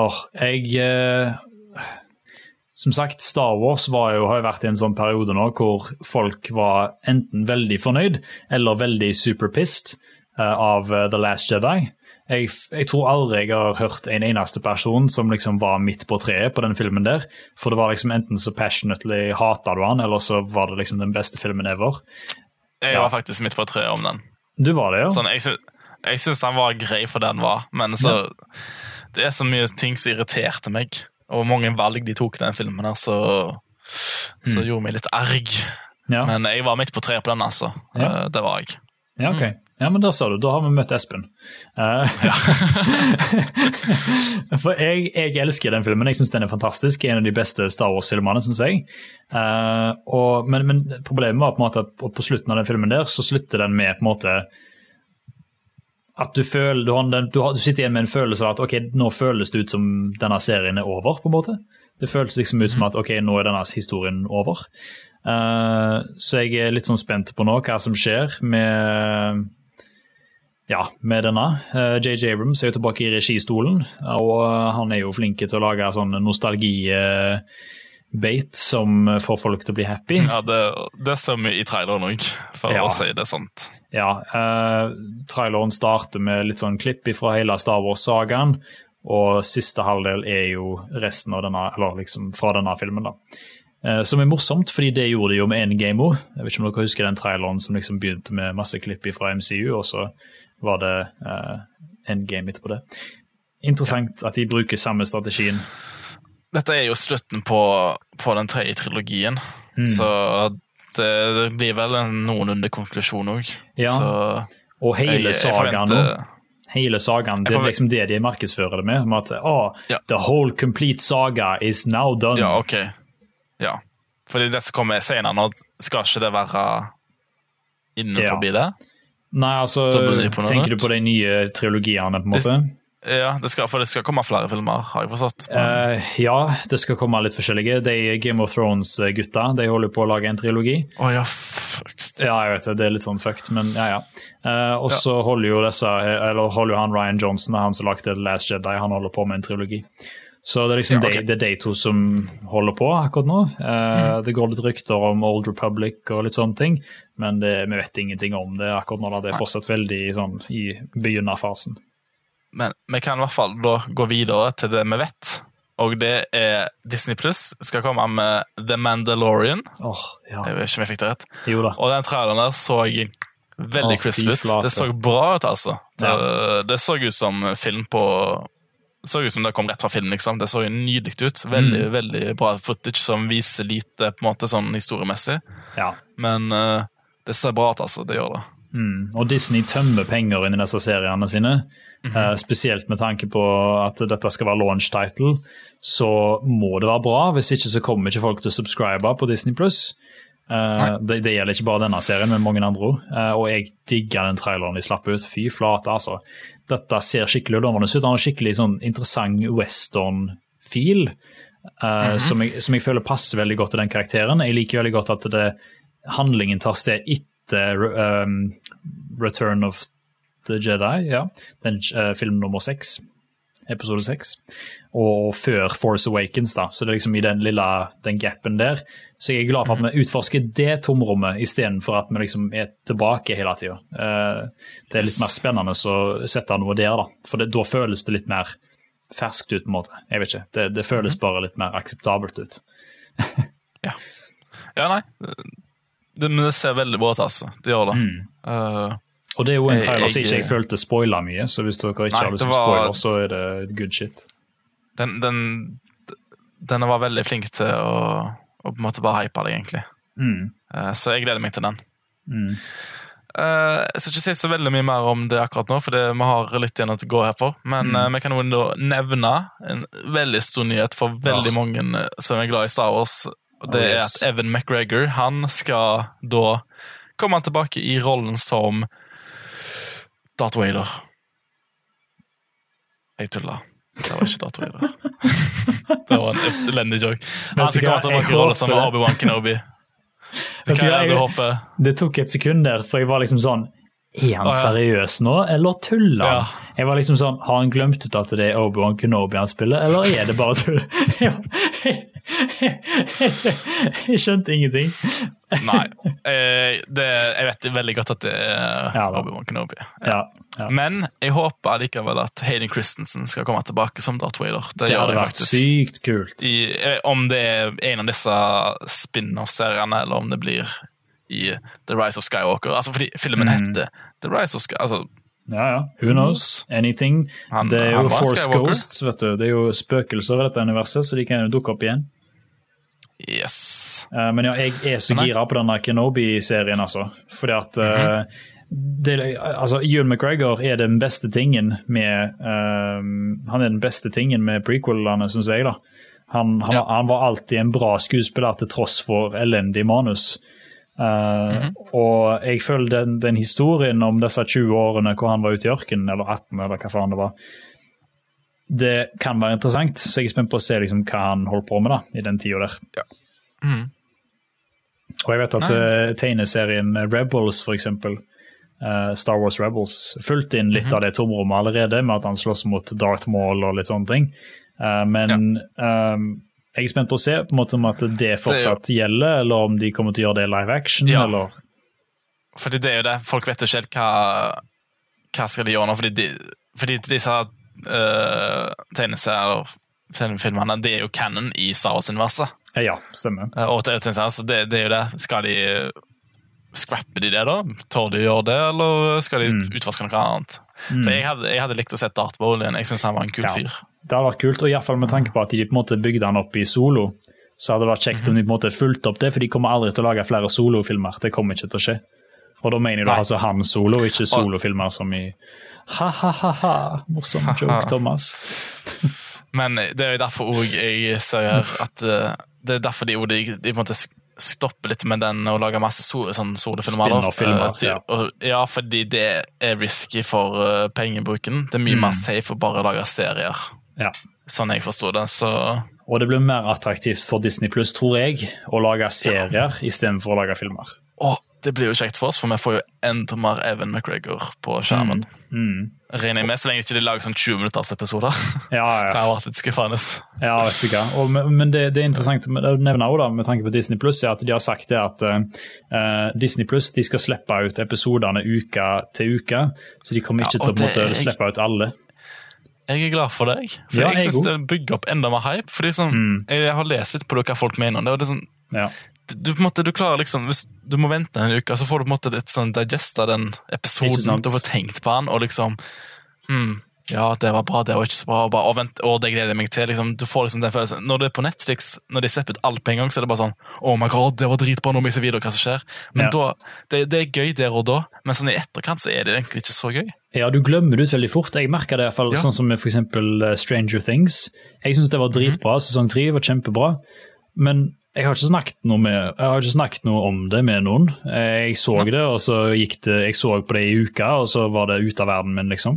A: Som sagt, Star Wars har jo vært i en sånn periode nå hvor folk var enten veldig fornøyd eller veldig super pissed av The Last Jedi. Jeg tror aldri jeg har hørt en eneste person som liksom var midt på treet på den filmen der, for det var liksom enten så passionately hatet du han, eller så var det liksom den beste filmen ever.
B: Jeg var faktisk midt på treet om den.
A: Du var det, ja?
B: Sånn, jeg synes han var grei for den var, men så det er så mye ting som irriterte meg, og mange valg de tok den filmen her, så gjorde meg litt erg. Ja. Men jeg var midt på treet på den, altså. Det var jeg.
A: Ja, ok. Ja, men da sa du, da har vi møtt Espen. For jeg elsker den filmen, jeg synes den er fantastisk, en av de beste Star Wars-filmene, synes jeg. Men problemet var på en måte at på slutten av den filmen der, så slutter den med på en måte at du sitter igjen med en følelse av at ok, nå føles det ut som denne serien er over, på en måte. Det føles liksom ut som at ok, nå er denne historien over. Så jeg er litt sånn spent på nå hva som skjer med denne. J.J. Abrams er jo tilbake i registolen, og han er jo flink til å lage sånn nostalgi-bait som får folk til å bli happy.
B: Ja, det er så mye i traileren også, for å si det sånt.
A: Ja, traileren starter med litt sånn klipp fra hele Star Wars-sagaen, og siste halvdel er jo resten av denne, eller liksom fra denne filmen da. Som er morsomt, fordi det gjorde de jo med Endgame. Jeg vet ikke om dere husker den traileren som liksom begynte med masse klipp fra MCU, og så var det Endgame etterpå det. Interessant at de bruker samme strategien.
B: Dette er jo slutten på på den tredje trilogien. Så det blir vel en noenlunde konklusjon også.
A: Ja,
B: så
A: og hele sagaen nå. Hele sagaen, det liksom det de markedsfører det med at the whole complete saga is now done.
B: Ja, ok. Ja, fordi det som kommer senere nå, skal ikke det være innenfor det?
A: Nei, altså, tenker du på de nye trilogiene på en måte?
B: Ja, det skal komme flere filmer, har jeg forstått.
A: Ja, det skal komme litt forskjellige. De Game of Thrones-gutta, de holder på å lage en trilogi.
B: Fucked.
A: Ja, jeg vet det, det er litt sånn fucked, men ja. Og så holder jo han Ryan Johnson, han som lagde The Last Jedi, han holder på med en trilogi. Så det er liksom det er de to som holder på akkurat nå. Det går litt rykter om Old Republic og litt sånne ting, men vi vet ingenting om det akkurat nå. Det er fortsatt veldig sånn i begynnerfasen.
B: Men vi kan i hvert fall da gå videre til det vi vet, og det er Disney Plus skal komme med The Mandalorian. Jeg vet ikke om jeg fikk det rett.
A: Jo da.
B: Og den traileren der så veldig crisp ut. Det så bra ut, altså. Det så ut som film på... Det så ut som det kom rett fra film, liksom. Det så jo nydelig ut. Veldig, veldig bra footage som viser lite på en måte sånn historiemessig.
A: Ja.
B: Men det ser bra ut, altså. Det gjør det.
A: Og Disney tømmer penger inn i disse seriene sine. Spesielt med tanke på at dette skal være launch title, så må det være bra. Hvis ikke så kommer ikke folk til å subscribe på Disney+. Det gjelder ikke bare denne serien, men mange andre ord. Og jeg digger den traileren de slapp ut. Fy flate, altså. Dette ser skikkelig lovende ut. Han har skikkelig sånn interessant western-feel, som jeg føler passer veldig godt til den karakteren. Jeg liker veldig godt at handlingen tar sted etter Return of the Jedi, den film nummer 6, episode 6, og før Force Awakens da, så det er liksom i den gapen der, så jeg er glad for at vi utforsker det tomrommet i stedet for at vi liksom er tilbake hele tiden. Det er litt mer spennende å sette noe der da, for da føles det litt mer ferskt ut på en måte, jeg vet ikke, det føles bare litt mer akseptabelt ut.
B: Ja, nei, det ser veldig bra ut altså, det gjør det.
A: Og det er jo en trailer som ikke jeg følte spoiler mye, så hvis dere ikke har lyst til spoiler, så er det good shit. Den var veldig flink til å på en måte bare hype det egentlig. Så jeg gleder meg til den. Jeg skal ikke si så veldig mye mer om det akkurat nå, for vi har litt igjen å gå her på, men vi kan jo nevne en veldig stor nyhet for veldig mange som er glad i Star Wars, og det er at Ewan McGregor, han skal da komme tilbake i rollen som Darth Vader. Jeg tuller. Det var ikke Darth Vader. Det var en elendig joke. Han skal komme tilbake i rollen som Obi-Wan Kenobi. Det tok et sekund der, for jeg var liksom sånn, er han seriøs nå, eller tuller han? Ja. Jeg var liksom sånn, har han glemt ut at det er Obi-Wan Kenobi han spiller, eller er det bare tull? Jeg skjønte ingenting.
B: Nei, jeg vet veldig godt at det er Obi-Wan Kenobi. Ja. Men jeg håper likevel at Hayden Christensen skal komme tilbake som Darth Vader.
A: Det hadde vært sykt kult.
B: Om det er en av disse spin-off-seriene, eller om det blir i The Rise of Skywalker. Altså fordi filmen heter The Rise of Skywalker. Altså,
A: who knows? Anything. Det er jo Force Ghosts, vet du. Det er jo spøkelser i dette universet, så de kan jo dukke opp igjen.
B: Yes.
A: Men jeg er så gira på denne Kenobi-serien, altså. Fordi at Ewan McGregor er den beste tingen med han er den beste tingen med prequelene, synes jeg da. Han var alltid en bra skuespiller til tross for elendig manus. Og jeg føler den historien om disse 20 årene hvor han var ute i ørken, eller 18, eller hva faen det var, det kan være interessant, så jeg er spent på å se liksom, hva han holder på med da, i den tiden der. Og jeg vet at tegneserien Rebels for eksempel, Star Wars Rebels, fulgte inn litt av det tomrommet allerede, med at han slåss mot Darth Maul og litt sånne ting, men jeg er spent på å se på en måte om at det fortsatt gjelder, eller om de kommer til å gjøre det live action, eller?
B: Fordi det er jo det, folk vet jo ikke helt hva skal de gjøre nå, fordi disse tegneserier-filmene, det er jo canon i Star Wars-universet.
A: Ja, stemmer.
B: Og det er jo det, skal de scrappe de det da? Tør de gjøre det, eller skal de utforske noe annet? For jeg hadde likt å se Darth Vader, jeg synes han var en kul fyr.
A: Det hadde vært kult, og i hvert fall med tanke på at de på en måte bygde han opp i Solo, så hadde det vært kjekt om de på en måte fulgte opp det, for de kommer aldri til å lage flere solofilmer. Det kommer ikke til å skje. Og da mener jeg da altså han solo, ikke solofilmer som i ha-ha-ha-ha, morsom joke, Thomas.
B: Men det er jo derfor også jeg ser at det er derfor de på en måte stopper litt med den og lager masse sånn solofilmer.
A: Spin-off-filmer,
B: ja, fordi det er risky for pengebruken. Det er mye mer safe å bare lage serier.
A: Ja.
B: Sånn jeg forstår det, så...
A: Og det blir mer attraktivt for Disney+, tror jeg, å lage serier i stedet for å lage filmer.
B: Det blir jo kjekt for oss, for vi får jo enda mer Evan McGregor på skjermen. Regner jeg med, så lenge ikke de lager sånn 20 minutters episoder.
A: Ja.
B: Det har vært litt skuffende.
A: Ja, vet du hva. Men det er interessant å nevne også da, med tanke på Disney+, er at de har sagt det at Disney+, de skal slippe ut episoderne uke til uke, så de kommer ikke til å måtte slippe ut alle.
B: Jeg er glad for deg, for jeg synes det bygger opp enda mer hype, fordi jeg har lest litt på hva folk mener om det, og det er sånn... Du klarer liksom, hvis du må vente en uke, så får du på en måte litt sånn digesta den episoden, du får tenkt på den, og liksom, ja, det var bra, det var ikke så bra, og det gleder jeg meg til, liksom, du får liksom den følelsen, når det er på Netflix, når de slipper ut alt på en gang, så er det bare sånn, oh my god, det var dritbra, nå må jeg se videre hva som skjer, men da, det er gøy der og da, men sånn i etterkant så er det egentlig ikke så gøy.
A: Ja, du glemmer det ut veldig fort. Jeg merker det i hvert fall, sånn som med for eksempel Stranger Things. Jeg synes det var dritbra, sesong 3 var kjempebra, men jeg har ikke snakket noe om det med noen. Jeg så det, og så jeg så på det i uka, og så var det ut av verden min, liksom.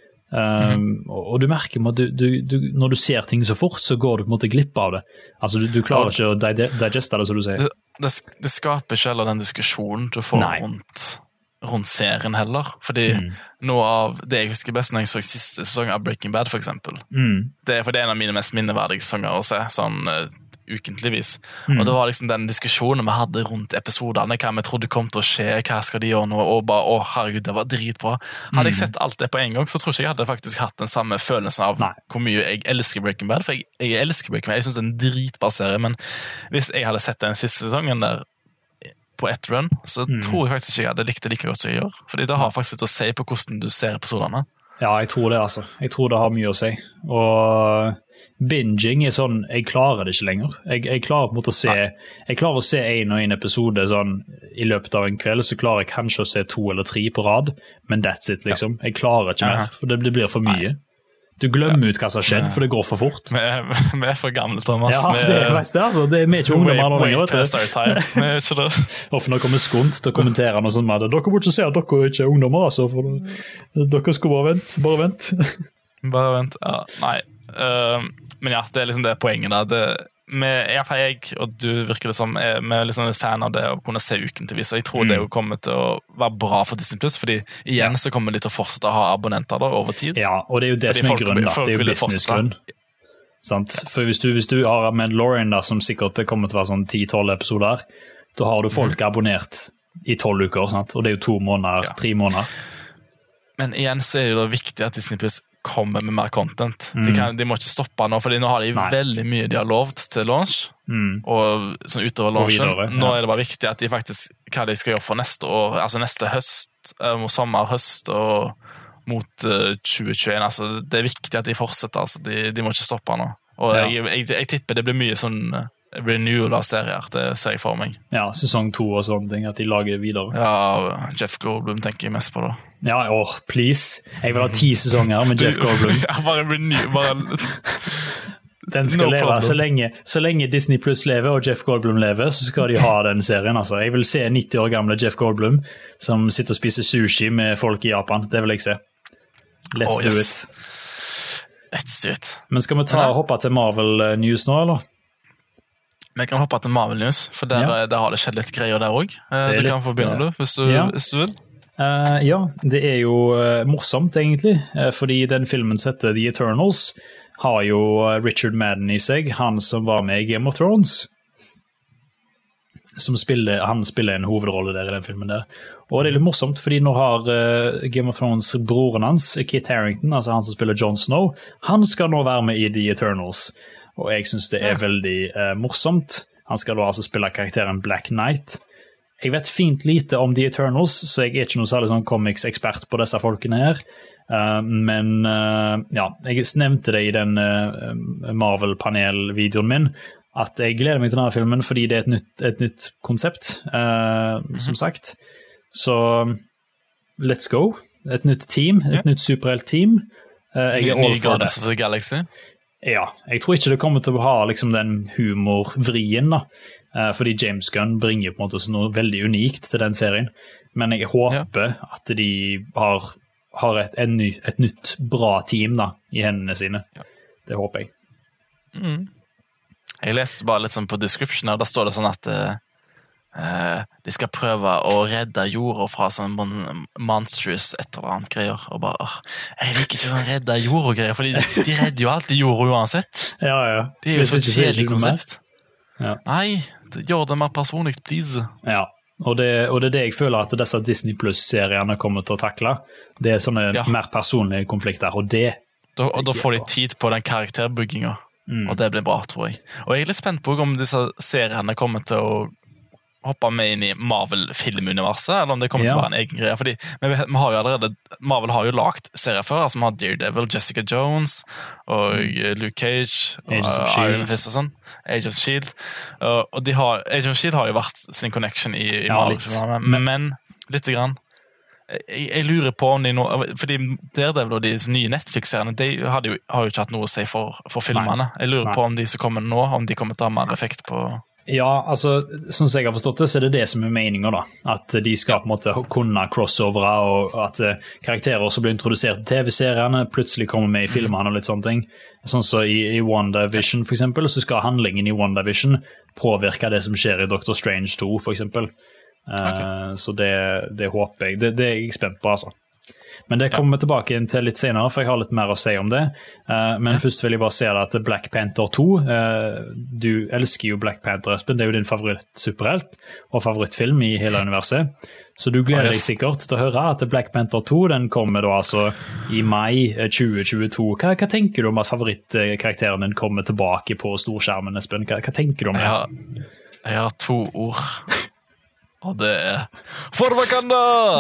A: Og du merker at når du ser ting så fort, så går du på en måte glipp av det. Altså, du klarer ikke å digeste det, som du sier.
B: Det skaper ikke heller den diskusjonen du får rundt serien heller, fordi noe av det jeg husker best når jeg så siste sesong av Breaking Bad, for eksempel, det er en av mine mest minneverdige sanger å se, sånn ukentligvis. Og det var liksom den diskusjonen vi hadde rundt episodene, hva vi trodde kom til å skje, hva skal de gjøre nå, og bare, herregud, det var dritbra. Hadde jeg sett alt det på en gang, så tror ikke jeg hadde faktisk hatt den samme følelsen av hvor mye jeg elsker Breaking Bad, for jeg elsker Breaking Bad, jeg synes det er en dritbra serie, men hvis jeg hadde sett den siste sesongen der på ett run, så tror jeg faktisk ikke jeg hadde likt det like godt som jeg gjør, fordi det har faktisk litt å si på hvordan du ser episodene.
A: Ja, jeg tror det, altså. Jeg tror det har mye å si. Og binging er sånn, jeg klarer det ikke lenger. Jeg klarer på en måte å se en og en episode sånn, i løpet av en kveld, så klarer jeg kanskje å se 2 eller 3 på rad, men that's it, liksom. Jeg klarer ikke mer, for det blir for mye. Du glemmer ut hva som har skjedd, for det går for fort.
B: Vi er for gamle, Thomas.
A: Ja, det er faktisk det, altså. Det er vi ikke ungdommer nå lenger, vet du.
B: Way past our time. Vi er ikke det.
A: Og for nå kommer Skunt til å kommentere noe sånt med det. Dere må ikke si at dere ikke er ungdommer, altså, for dere skal bare vente.
B: Bare vent, ja. Nei. Men ja, det er liksom det poenget da. Jeg og du virker det som vi er liksom et fan av det å kunne se ukentligvis, og jeg tror det kommer til å være bra for Disney+, fordi igjen så kommer de til å fortsette å ha abonnenter da, over tid.
A: Ja, og det er jo det som er grunnen da, det er jo business-grunn. For hvis du har Mandalorian da, som sikkert kommer til å være sånn 10-12 episoder, da har du folk abonnert i 12 uker, sant? Og det er jo 2 måneder, 3 måneder. Men
B: igjen så er det viktig at Disney+ kommer med mer content. De må ikke stoppe nå, fordi nå har de veldig mye de har lovt til launch, og sånn utover launchen. Nå er det bare viktig at de faktisk, hva de skal gjøre for neste år, altså neste høst, sommer, høst, og mot 2021, altså det er viktig at de fortsetter, altså de må ikke stoppe nå. Og jeg tipper det blir mye sånn renewal av serier, det ser jeg for meg.
A: Ja, sesong 2 og sånne ting, at de lager videre.
B: Ja, Jeff Goldblum tenker jeg mest på da.
A: Ja, please. Jeg vil ha 10 sesonger med Jeff Goldblum.
B: Ja, bare renew, bare...
A: Den skal leve så lenge Disney Plus lever og Jeff Goldblum lever, så skal de ha den serien, altså. Jeg vil se 90 år gamle Jeff Goldblum som sitter og spiser sushi med folk i Japan. Det vil jeg se. Let's do it.
B: Let's do it.
A: Men skal vi hoppe til Marvel News nå, eller?
B: Vi kan hoppe til Marvel News, for der har det skjedd litt greier der også. Du kan få begynne du, hvis du vil.
A: Ja, det er jo morsomt egentlig, fordi den filmen som heter The Eternals har jo Richard Madden i seg, han som var med i Game of Thrones. Han spiller en hovedrolle der i den filmen der. Og det er litt morsomt, fordi nå har Game of Thrones broren hans, Kit Harington, altså han som spiller Jon Snow, han skal nå være med i The Eternals. Og jeg synes det er veldig morsomt. Han skal da altså spille karakteren Black Knight. Jeg vet fint lite om The Eternals, så jeg er ikke noe særlig sånn comics-ekspert på disse folkene her. Men ja, jeg nevnte det i den Marvel-panel-videoen min, at jeg gleder meg til denne filmen fordi det er et nytt konsept, som sagt. Så let's go. Et nytt team, et nytt superhelt-team. Jeg er all for that.
B: Ny Galaxy?
A: Ja, jeg tror ikke det kommer til å ha liksom den humorvrien da, fordi James Gunn bringer på en måte noe veldig unikt til den serien, men jeg håper at de har et nytt bra team da, i hendene sine. Det håper jeg.
B: Jeg leste bare litt sånn på description, og da står det sånn at de skal prøve å redde jorda fra sånn monstrous et eller annet greier, og bare, jeg liker ikke sånn redde jorda-greier, fordi de redder jo alltid jorda uansett.
A: Ja.
B: Det er jo så kjedelig konsept.
A: Ja.
B: Nei, gjør det mer personlig, please.
A: Ja, og det er det jeg føler at disse Disney Plus-seriene kommer til å takle. Det er sånne mer personlige konflikter, og da får de tid på den karakterbygginga, og det blir bra, tror jeg. Og jeg er litt spent på om disse seriene kommer til å hoppe med inn i Marvel-filmuniverset, eller om det kommer til å være en egen greie. Fordi vi har jo allerede, Marvel har jo lagt serier før, altså vi har Daredevil, Jessica Jones, og Luke Cage, og Iron Fist og sånn, Age of S.H.I.E.L.D. Og Age of S.H.I.E.L.D. har jo vært sin connection i Marvel, men litt grann. Jeg lurer på om de nå, fordi Daredevil og de nye Netflix-seriene, de har jo ikke hatt noe å si for filmene. Jeg lurer på om de som kommer nå, om de kommer til å ha mer effekt på... Ja, altså, sånn som jeg har forstått det, så er det som er meningen da, at de skal på en måte kunne crossovere, og at karakterer som blir introdusert i TV-seriene plutselig kommer med i filmene og litt sånne ting. Sånn som i WandaVision for eksempel, så skal handlingen i WandaVision påvirke det som skjer i Doctor Strange 2 for eksempel. Så det håper jeg, det er jeg spent på altså. Men det kommer vi tilbake inn til litt senere, for jeg har litt mer å si om det. Men først vil jeg bare si at Black Panther 2, du elsker jo Black Panther, Espen, det er jo din favoritt-superhelt og favorittfilm i hele universet. Så du gleder deg sikkert til å høre at Black Panther 2, den kommer da altså i mai 2022. Hva tenker du om at favorittkarakteren din kommer tilbake på storskjermen, Espen? Hva tenker du om det?
B: Jeg har 2 ord. Og det er For Wakanda!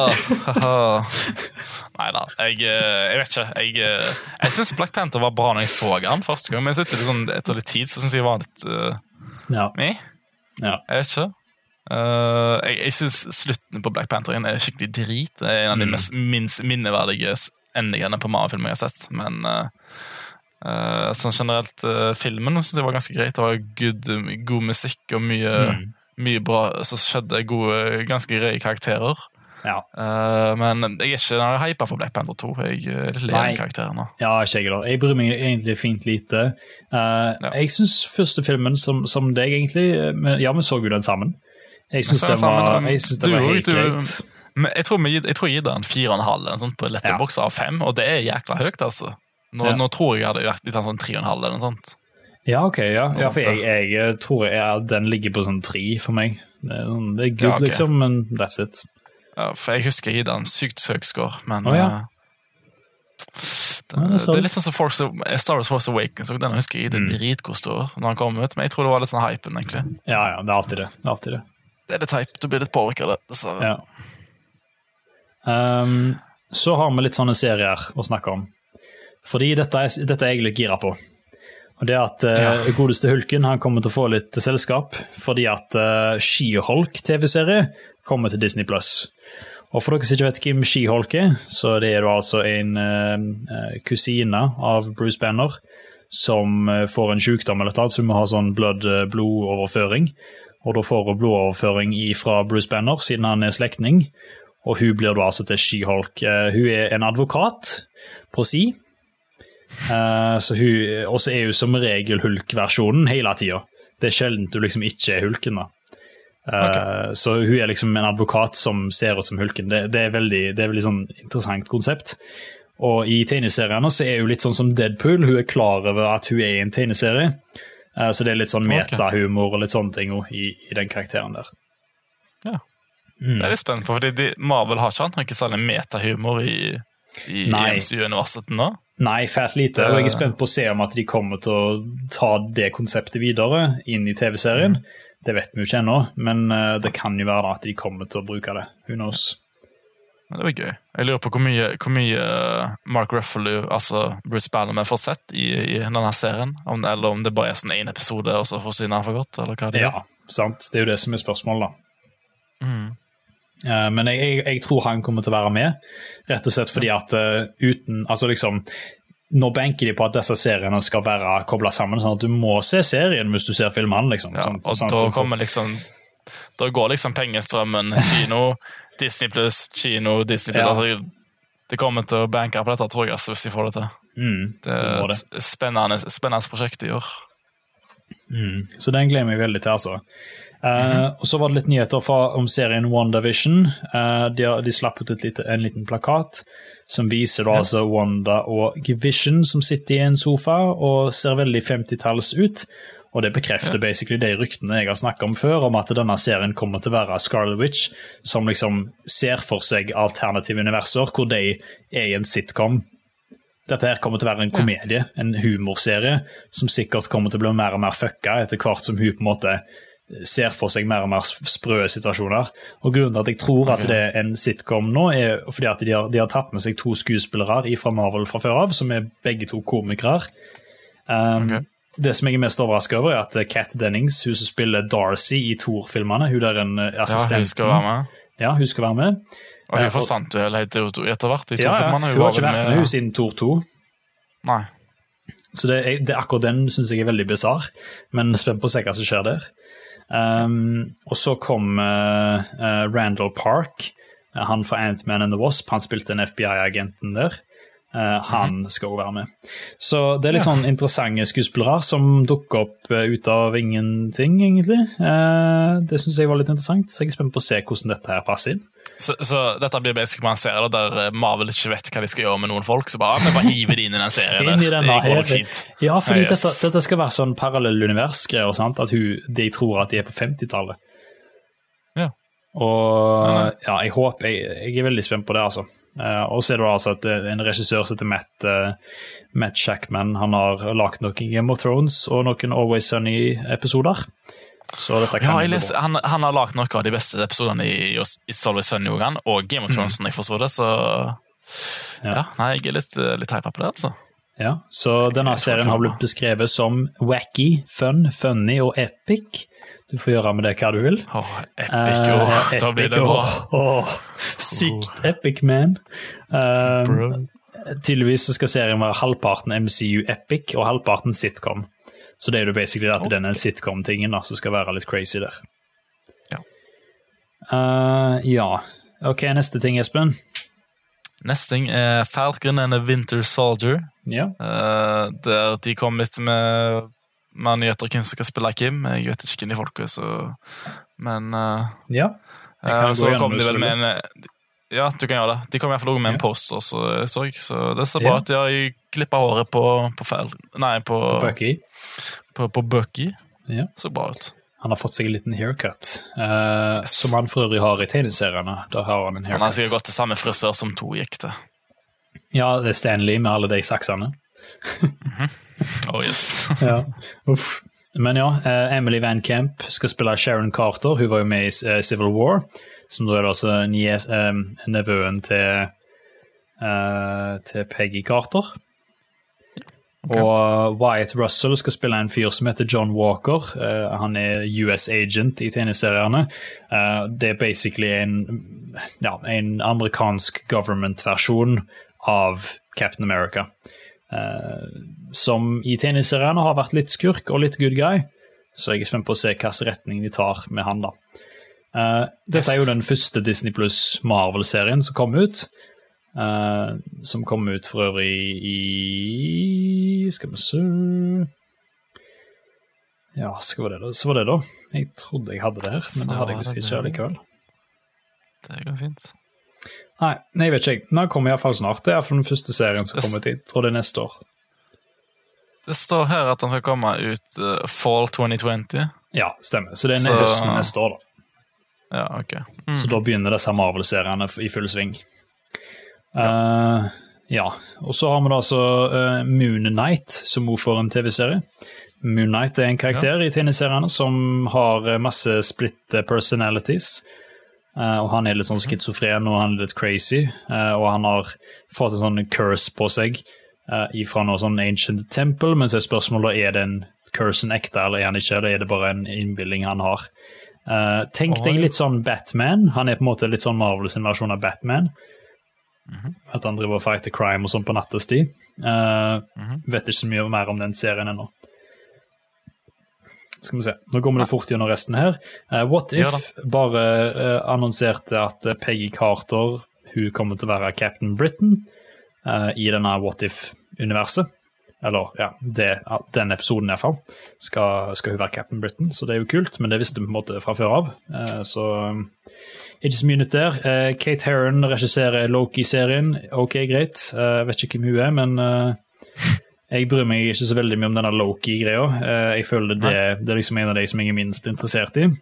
B: Neida, jeg vet ikke. Jeg synes Black Panther var bra når jeg så han første gang, men jeg sitter sånn, etter litt tid, så synes jeg var litt med. Jeg vet ikke. Jeg synes slutten på Black Panther er skikkelig drit. Det er en av de minst minneverdige endingene på Marvel-filmen jeg har sett, men sånn generelt filmen synes jeg var ganske greit. Det var god musikk og mye bra, så skjedde ganske greie karakterer. Men jeg er ikke hypet for Black Panther 2. Jeg er litt lei karakteren nå. Ja, ikke jeg da. Jeg bryr meg egentlig fint lite. Jeg synes første filmen som deg egentlig, vi så jo den sammen. Jeg synes det var helt greit. Men jeg tror jeg gir den 4,5 sånn på Letterboxd av 5, og det er jækla høyt altså. Nå tror jeg hadde vært litt sånn 3,5 eller noe sånt. Ja, ok, ja, for jeg tror den ligger på sånn 3 for meg. Det er good liksom, men that's it. Ja, for jeg husker jeg gir den sykt høy score, men det er litt sånn som Star Wars Force Awakens, og den husker jeg gir det dritgod score når han kom ut, men jeg tror det var litt sånn hypen egentlig. Ja, det er alltid det. Det er litt hype, du blir litt påvirket av det, dessverre. Så har vi litt sånne serier å snakke om, fordi dette er jeg litt gira på. Og det at godeste Hulken, han kommer til å få litt selskap, fordi at She-Hulk TV-serie kommer til Disney+. Og for dere som ikke vet hvem She-Hulk er, så det er jo altså en kusine av Bruce Banner, som får en sykdom eller noe, som må ha sånn blodoverføring, og da får hun blodoverføring fra Bruce Banner, siden han er slektning, og hun blir da altså til She-Hulk. Hun er en advokat på si, så hun også er jo som regel Hulk-versjonen hele tiden. Det er sjelden du liksom ikke er Hulken da. Så hun er liksom en advokat som ser ut som Hulken. Det er veldig sånn interessant konsept. Og i tegneseriene så er hun litt sånn som Deadpool. Hun er klar over at hun er i en tegneserie, så det er litt sånn metahumor og litt sånne ting i den karakteren der. Ja, det er litt spennende på, fordi Marvel har ikke særlig metahumor i MCU-universet nå. Nei, fælt lite, og jeg er spent på å se om at de kommer til å ta det konseptet videre inn i TV-serien. Det vet vi jo ikke ennå, men det kan jo være at de kommer til å bruke det. Who knows? Men det var gøy. Jeg lurer på hvor mye Mark Ruffalo, altså Bruce Banner, får sett i denne serien. Eller om det bare er sånn en episode, og så forsvinner han for godt, eller hva det er.
A: Ja, sant. Det er jo det som er spørsmålet, da. Men jeg tror han kommer til å være med, rett og slett fordi at altså liksom, nå banker de på at disse seriene skal være koblet sammen, sånn at du må se serien hvis du ser filmen, liksom.
B: Ja, og da kommer liksom, da går liksom pengestrømmen, kino, Disney+, kino, Disney+, altså, det kommer til å banke på dette, tror jeg, altså, hvis de får det til. Det er et spennende prosjekt i år.
A: Så den gleder jeg meg veldig til, altså. Og så var det litt nyheter om serien WandaVision. De slapp ut en liten plakat som viser da altså Wanda og Vision som sitter i en sofa og ser veldig 50-talls ut. Og det bekrefter basically de ryktene jeg har snakket om før, om at denne serien kommer til å være Scarlet Witch, som liksom ser for seg alternative universer, hvor de er i en sitcom. Dette her kommer til å være en komedie, en humorserie, som sikkert kommer til å bli mer og mer fucka etter hvert som hun på en måte ser for seg mer og mer sprø situasjoner. Og grunnen til at jeg tror at det er en sitcom nå, er fordi at de har tatt med seg 2 skuespillere fra Marvel fra før av, som er begge 2 komikere. Det som jeg er mest overrasket over er at Kat Dennings, hun som spiller Darcy i Thor-filmene, hun er en assistent.
B: Ja, hun skal være med.
A: Ja, hun skal være med.
B: Og hun forsvant jo helt etter hvert i
A: Ja,
B: Thor-filmene.
A: hun har ikke vært med hun siden Thor 2.
B: Nei.
A: Så det akkurat den synes jeg er veldig bizarr, men spent på å se hva som skjer der. Og så kom Randall Park, han fra Ant-Man and the Wasp, han spilte en FBI-agenten der. Han skal også være med. Så det er litt sånn interessante skuespillere som dukker opp ut av ingenting, egentlig. Det synes jeg var litt interessant, så jeg er spent på å se hvordan dette her passer inn.
B: Så dette blir basically en serie der Marvel ikke vet hva de skal gjøre med noen folk, så vi bare hiver de inn i den serien. Det går fint.
A: Ja, fordi dette skal være sånn parallell-univers-greier, sant? At de tror at de er på 50-tallet.
B: Ja.
A: Og ja, jeg er veldig spent på det, altså. Og så er det altså at en regissør som heter Matt Shackman, han har lagt noen Game of Thrones og noen Always Sunny-episoder. Så dette kan
B: han har lagt noen av de beste episodene i Always Sunny og Game of Thrones, jeg forstår det, så nei, jeg er litt hypet på det, altså. Ja,
A: så denne serien har blitt beskrevet som wacky, funny og epic. Du får gjøre med det hva du vil.
B: Epic, da blir det bra.
A: Sykt epic, man. Tydeligvis så skal serien være halvparten MCU epic og halvparten sitcom. Så det er jo basically at den er sitcom-tingen da, som skal være litt crazy der. Ja. Ok, neste ting, Espen.
B: Neste ting er Falcon and the Winter Soldier.
A: Ja.
B: Der de kom litt med nyheter hvem som skal spille Kim. Jeg vet ikke hvem de folk er, så... Men...
A: ja.
B: Så kom de vel med en... Ja, du kan gjøre det. De kom i hvert fall også med en poster, så det ser bra at de har klippet håret på
A: Bucky.
B: På Bucky.
A: Ja.
B: Så bra ut.
A: Han har fått seg en liten haircut, som han for øvrig har i tegneseriene. Da har han en haircut.
B: Han har sikkert gått til samme frisør som to gikk til.
A: Ja, det er Stanley med alle de saksene.
B: Oh yes.
A: Ja, uff. Men ja, Emily Van Camp skal spille Sharon Carter. Hun var jo med i Civil War, som da er altså nevøen til Peggy Carter. Okay. Og Wyatt Russell skal spille en fyr som heter John Walker. Han er US agent i tegneseriene. Det er basically en amerikansk government-versjon av Captain America. Som i tegneseriene har vært litt skurk og litt good guy, så jeg er spent på å se hvilken retning de tar med han da. Dette er jo den første Disney Plus Marvel-serien som kom ut, for øvrig i skal vi se ja, så var det da jeg trodde jeg hadde det her, men det hadde jeg visst ikke likevel.
B: Det går fint.
A: Nei, jeg vet ikke. Nå kommer i hvert fall snart. Det er i hvert fall den første serien som kommer til. Jeg tror det er neste år.
B: Det står her at den skal komme ut fall 2020.
A: Ja, stemmer. Så det er høsten neste år da.
B: Ja, ok.
A: Så da begynner disse Marvel-seriene i full sving. Ja, og så har vi da altså Moon Knight, som også får en TV-serie. Moon Knight er en karakter i tegneseriene som har masse split personalities. og han er litt sånn schizofren, og han er litt crazy, og han har fått en sånn curse på seg fra noe sånn ancient temple, men så er spørsmålet, er den cursen ekte, eller er han ikke, eller er det bare en innbilling han har? Tenk deg litt sånn Batman, han er på en måte litt sånn Marvel sin versjon av Batman, at han driver og fighter crime og sånn på nattestid. Vet ikke så mye mer om den serien ennå. Skal vi se, nå går vi det fort gjennom resten her. What If bare annonserte at Peggy Carter, hun kommer til å være Captain Britain i denne What If-universet. Eller, ja, den episoden i hvert fall, skal hun være Captain Britain, så det er jo kult, men det visste vi på en måte fra før av, så ikke så mye nytt der. Kate Herron regisserer Loki-serien, ok, greit, jeg vet ikke hvem hun er, men jeg bryr meg ikke så veldig mye om denne Loki-greia, jeg føler det er liksom en av de som jeg er minst interessert i,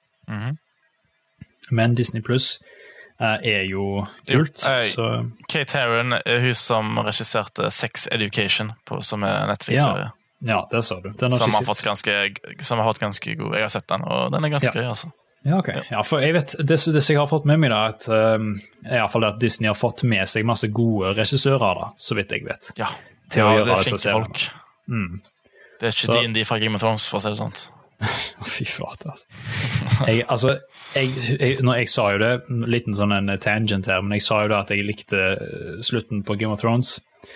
A: men Disney Plus er jo kult. Så.
B: Kate Herron er hun som regisserte Sex Education, som er Netflix-serie.
A: Ja, det sa du.
B: Som har fått ganske god. Jeg har sett den, og den er ganske gøy, altså.
A: Ja, ok. Ja, for jeg vet, det jeg har fått med meg da, i hvert fall at Disney har fått med seg masse gode regissører da, så vidt jeg vet.
B: Ja,
A: til å gjøre
B: det er flinke folk. Det er ikke D&D fra Game of Thrones, for å si det sånt.
A: Fy flate, altså. Når jeg sa jo det, liten sånn en tangent her, men jeg sa jo det at jeg likte slutten på Game of Thrones,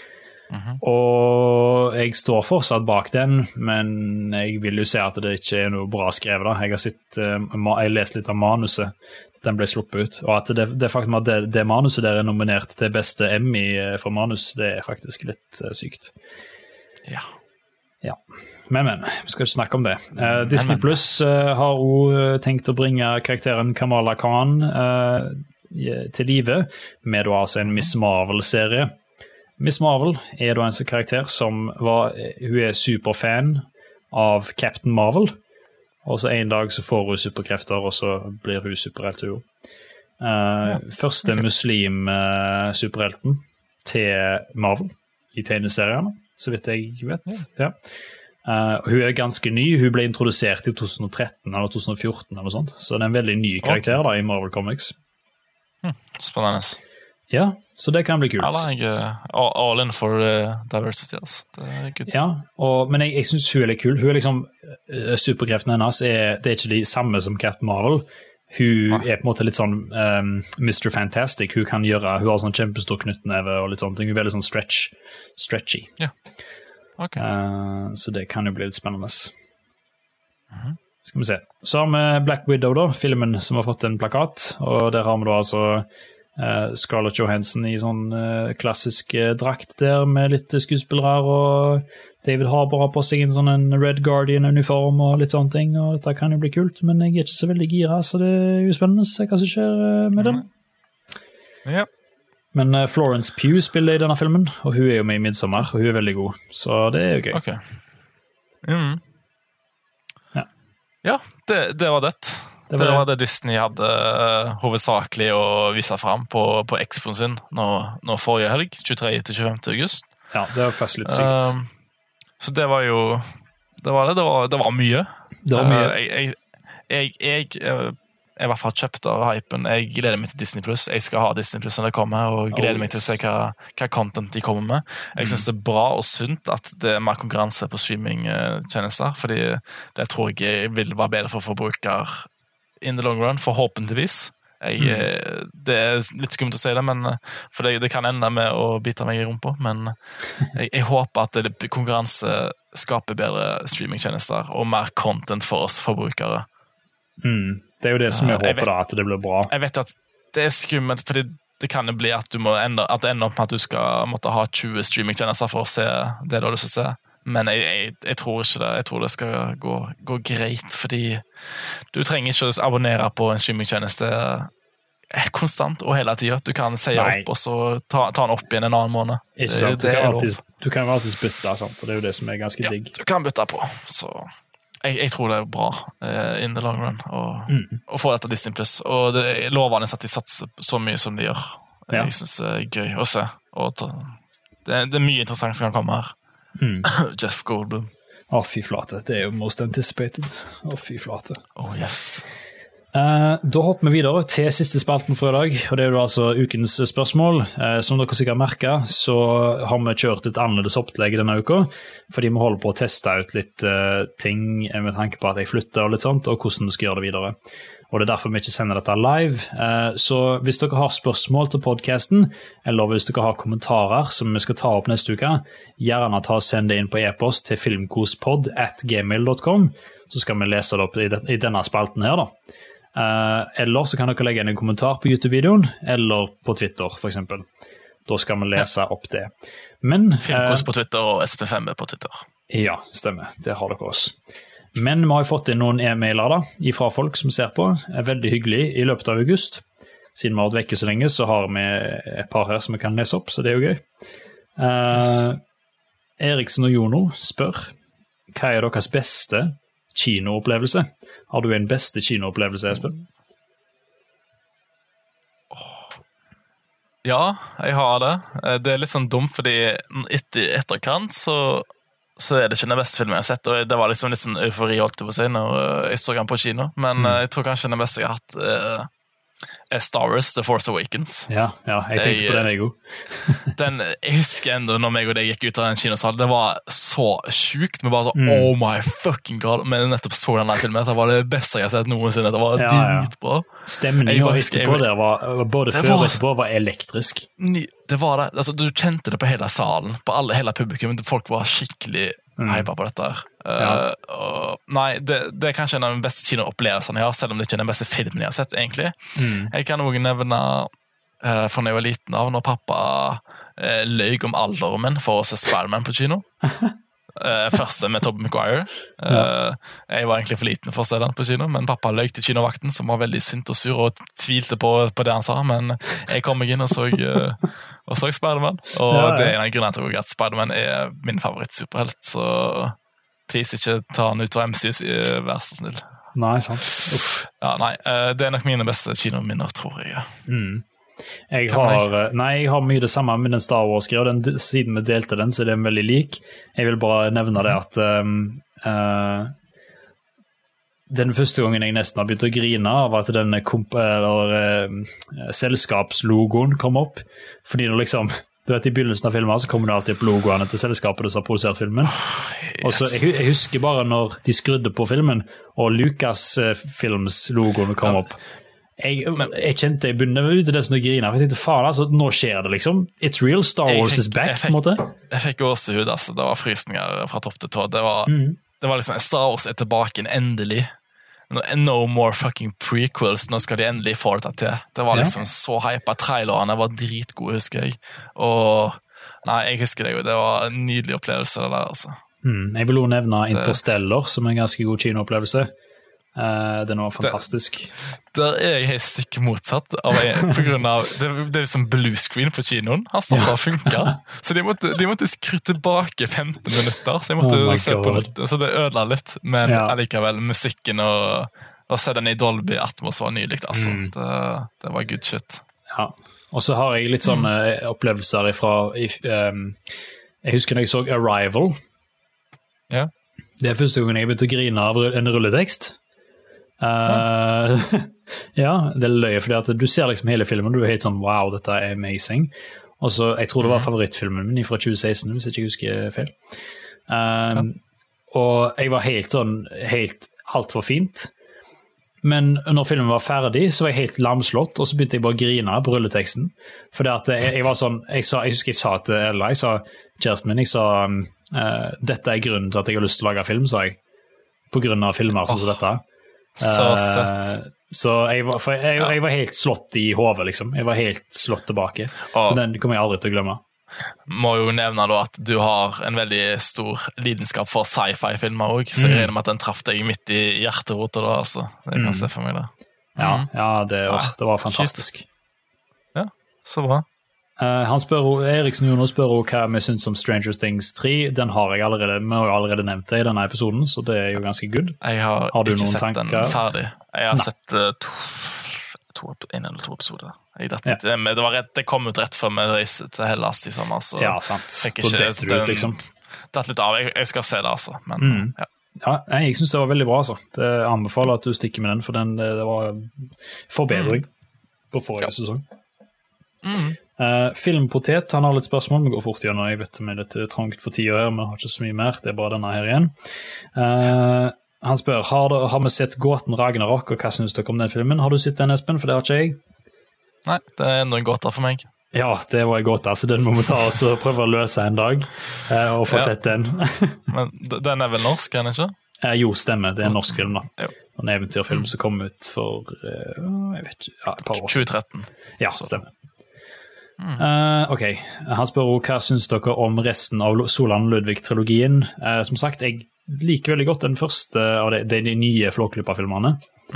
A: og jeg står fortsatt bak den, men jeg vil jo se at det ikke er noe bra skrevet da. Jeg har lest litt av manuset, den ble sluppet ut, og at det faktum at det manuset der er nominert til beste Emmy for manus, det er faktisk litt sykt. Ja, men, vi skal ikke snakke om det. Disney Plus har også tenkt å bringe karakteren Kamala Khan til livet, med da altså en Miss Marvel-serie. Miss Marvel er da en sånn karakter som hun er superfan av Captain Marvel, og så en dag så får hun superkrefter, og så blir hun superhelt. Første muslim-superhelten til Marvel i tegneseriene, så vidt jeg vet. Hun er ganske ny, hun ble introdusert i 2013 eller 2014 eller noe sånt, så det er en veldig ny karakter da, i Marvel Comics.
B: Spennende.
A: Ja, så det kan bli kult.
B: All in for diversity, altså. Det er good.
A: Ja, men jeg synes hun er litt kul. Hun er liksom, superkreften hennes det er ikke de samme som Captain Marvel. Hun er på en måte litt sånn Mr. Fantastic. Hun har sånn kjempestor knyttneve og litt sånne ting. Hun er veldig sånn stretchy.
B: Ja. Okay.
A: Så det kan jo bli litt spennende. Skal vi se. Så har vi Black Widow da, filmen som har fått en plakat, og der har vi da altså Scarlett Johansson i sånn klassisk drakt der med litt skuespillere, og David Harbour har på seg en sånn Red Guardian-uniform og litt sånne ting, og dette kan jo bli kult, men jeg er ikke så veldig gira, så det er jo spennende å se hva som skjer med den.
B: Ja.
A: Men Florence Pugh spiller i denne filmen, og hun er jo med i Midsommar, og hun er veldig god, så det er jo gøy.
B: Ok. Ja, det var det. Det var det Disney hadde hovedsakelig å vise frem på Expoen sin nå forrige helg, 23-25. august. Ja,
A: det var faktisk litt sykt.
B: Så det var jo det var mye.
A: Det var mye.
B: Jeg i hvert fall kjøpt av hypen. Jeg gleder meg til Disney Plus. Jeg skal ha Disney Plus når det kommer, og gleder meg til å se hva content de kommer med. Jeg synes det er bra og sunt at det er mer konkurranse på streaming-tjenester, fordi det tror jeg vil være bedre for forbruker in the long run, forhåpentligvis. Det er litt skummelt å si det, men, for det kan ende med å bite meg i rumpa, men jeg håper at konkurranse skaper bedre streaming-tjenester og mer content for oss forbrukere.
A: Det er jo det som jeg håper da, at det blir bra.
B: Jeg vet at det er skummelt, fordi det kan jo bli at det ender opp med at du skal måtte ha 20 streaming-tjenester for å se det du har lyst til å se. Men jeg tror ikke det. Jeg tror det skal gå greit, fordi du trenger ikke å abonnere på en streaming-tjeneste konstant og hele tiden. Du kan si opp, og så ta den opp igjen en annen måned.
A: Ikke sant, du kan jo alltid bytte, sant? Og det er jo det som er ganske digg.
B: Du kan bytte på, så jeg tror det er bra in the long run å få dette Disney Plus, og det er lovende at de satser så mye som de gjør. Jeg synes det er gøy å se, og det er mye interessant som kan komme her. Jeff Goldblum.
A: Fy flate, det er jo most anticipated. Fy flate.
B: Yes.
A: Da hopper vi videre til siste spalten for i dag, og det er jo altså ukens spørsmål. Som dere sikkert merket, så har vi kjørt et annerledes opplegg denne uka, fordi vi holder på å teste ut litt ting med tanke på at jeg flytter og litt sånt, og hvordan vi skal gjøre det videre. Og det er derfor vi ikke sender dette live. Så hvis dere har spørsmål til podcasten, eller hvis dere har kommentarer som vi skal ta opp neste uke, gjerne send det inn på e-post til filmkospod@gmail.com, så skal vi lese det opp i denne spalten her da. Eller så kan dere legge inn en kommentar på YouTube-videoen, eller på Twitter for eksempel. Da skal vi lese opp det. Men
B: Filmkos på Twitter og SP5 på Twitter.
A: Ja, stemmer. Det har dere oss. Men vi har jo fått inn noen e-mailer da, fra folk som ser på. Det er veldig hyggelig i løpet av august. Siden vi har vært vekke så lenge, så har vi et par her som vi kan lese opp, så det er jo gøy. Eriksen og Jono spør, hva er deres beste kinoopplevelse? Har du en beste kinoopplevelse, Espen?
B: Ja, jeg har det. Det er litt sånn dumt, fordi etterkant så er det ikke den beste filmen jeg har sett, og det var liksom litt sånn eufori holdt på å si når jeg så den på kino, men jeg tror kanskje den beste jeg har hatt er Star Wars, The Force Awakens.
A: Ja, jeg tenkte på den jeg også.
B: Jeg husker enda når meg og deg gikk ut av den kinosalen, det var så sjukt, men bare så, oh my fucking god, men nettopp så den der filmen, det var det beste jeg har sett noensinne, det var dritbra.
A: Stemningen og etterpå der var, både før og etterpå, var elektrisk.
B: Det var det, altså du kjente det på hele salen, på hele publikum, folk var skikkelig hypa på dette her. Nei, det er kanskje en av de beste kinoopplevelsene jeg har, selv om det ikke er den beste filmen jeg har sett, egentlig. Jeg kan også nevne fra når jeg var liten av, når pappa løy om alderen min for å se Spider-Man på kino. Første med Tobey Maguire. Jeg var egentlig for liten for å se den på kino, men pappa løy til kinovakten, som var veldig sint og sur og tvilte på det han sa, men jeg kom meg inn og så Spider-Man, og det er en av grunnene til at Spider-Man er min favoritt-superhelt, så please ikke ta han ut av MCU, vær så snill.
A: Nei, sant.
B: Ja, nei, det er nok mine beste kinominner, tror jeg.
A: Jeg har mye det samme med den Star Wars-greia, siden vi delte den, så det er veldig lik. Jeg vil bare nevne det at den første gangen jeg nesten har begynt å grine av at den selskapslogoen kom opp, fordi det liksom, du vet, i begynnelsen av filmen så kommer det alltid opp logoene til selskapet som har produsert filmen. Og så jeg husker bare når de skrudde på filmen, og Lucasfilms-logoen kom opp. Jeg kjente jeg begynte ut i det som å grine, for jeg tenkte, faen, altså, nå skjer det liksom. It's real, Star Wars is back, på en måte.
B: Jeg fikk gåsehud, altså. Det var frysninger fra topp til tå. Det var liksom, Star Wars er tilbake endelig. No more fucking prequels, nå skal de endelig få det til. Det var liksom så hypa, trailerne var dritgode, husker jeg. Og nei, jeg husker det jo, det var en nydelig opplevelse det der, altså. Jeg vil også nevne Interstellar, som er en ganske god kinoopplevelse. Den var fantastisk. Der er jeg helt sikkert motsatt på grunn av, det er liksom blue screen på kinoen. Han stoppet å funke. Så de måtte skru tilbake 15 minutter, så jeg måtte se på nytt. Så det ødela litt, men allikevel musikken og se den i Dolby Atmos var nyligt, altså. Det var good shit.
A: Ja, og så har jeg litt sånne opplevelser ifra jeg husker når jeg så Arrival. Det er første gangen jeg begynte å grine av en rulletekst. Ja, det er løye, fordi at du ser liksom hele filmen, du er helt sånn, wow, dette er amazing. Og så, jeg tror det var favorittfilmen min fra 2016, hvis jeg ikke husker feil. Og jeg var helt alt var fint. Men når filmen var ferdig, så var jeg helt lamslått, og så begynte jeg bare å grine på rulleteksten. Fordi at jeg var sånn, jeg husker jeg sa til Ella, jeg sa kjæresten min, jeg sa, dette er grunnen til at jeg har lyst til å lage film, sa jeg. På grunn av filmer sånn som dette.
B: Så sett.
A: Så jeg var helt slått i hodet, liksom. Jeg var helt slått tilbake. Så den kommer jeg aldri til å glemme.
B: Må jo nevne da at du har en veldig stor lidenskap for sci-fi-filmer også, så jeg regner med at den traff deg midt i hjerterotet da, altså. Jeg kan se for meg det.
A: Ja, det var fantastisk.
B: Ja, så bra.
A: Eriksen Jonas spør hva vi synes om Stranger Things 3. Den har vi har jo allerede nevnt det i denne episoden, så det er jo ganske good.
B: Jeg har ikke sett
A: tanker?
B: Den ferdig. Jeg har sett en eller to episoder. Men det kom ut rett før vi reiste til Hellas i sommer, så
A: ja, sant.
B: fikk ikke
A: ut, liksom.
B: Datt litt av. Jeg skal se det, altså. Men,
A: Ja, jeg synes det var veldig bra, altså. Jeg anbefaler at du stikker med den, for det var forbedring på forrige sesong. Filmpotet, han har litt spørsmål, vi går fort gjennom, jeg vet om det er litt trangt for tiden her, men jeg har ikke så mye mer, det er bare denne her igjen. Han spør, har vi sett Gåten Ragnarok, og hva synes dere om den filmen? Har du sett den, Espen? For det har ikke jeg.
B: Nei, det er enda en gåte for meg.
A: Ja, det var en gåte, så den må vi ta oss og prøve å løse en dag, og få sett den.
B: Men den er vel norsk, er den ikke?
A: Jo, stemmer, det er en norsk film da.
B: Jo.
A: En eventyrfilm som kom ut for, jeg vet ikke, et par år.
B: 2013.
A: Ja, stemmer. Ok, han spør hva synes dere om resten av Solan Ludvig-trilogien? Som sagt, jeg liker veldig godt den første av de nye Flåklypa-filmerne.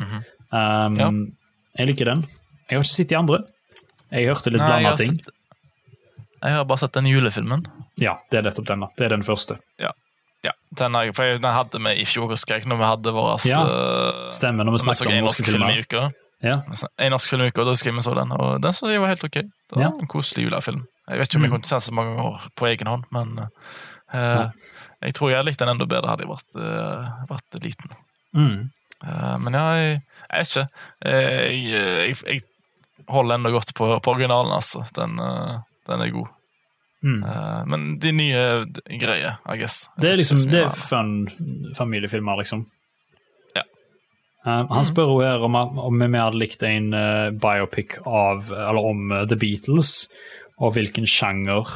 A: Jeg liker den. Jeg har ikke sett de andre. Jeg hørte litt blandet ting.
B: Jeg har bare sett den julefilmen.
A: Ja, det er nettopp den da. Det er den første.
B: Ja. Den hadde vi i fjor og skrek når vi hadde våre
A: stemmer, når vi snakket om norske filmer.
B: Film i uka. En norsk film i uka, og da skrev vi så den, og den synes jeg var helt ok. Det var en koselig julefilm. Jeg vet ikke om jeg kunne se så mange år på egen hånd, men jeg tror jeg likte den enda bedre hadde jeg vært liten. Men jeg vet ikke. Jeg holder enda godt på originalen, altså. Den er god. Men de nye greier, I guess.
A: Det er liksom, det er fun familiefilmer, liksom.
B: Ja.
A: Han spør jo her om vi hadde likt en biopic om The Beatles, og hvilken sjanger,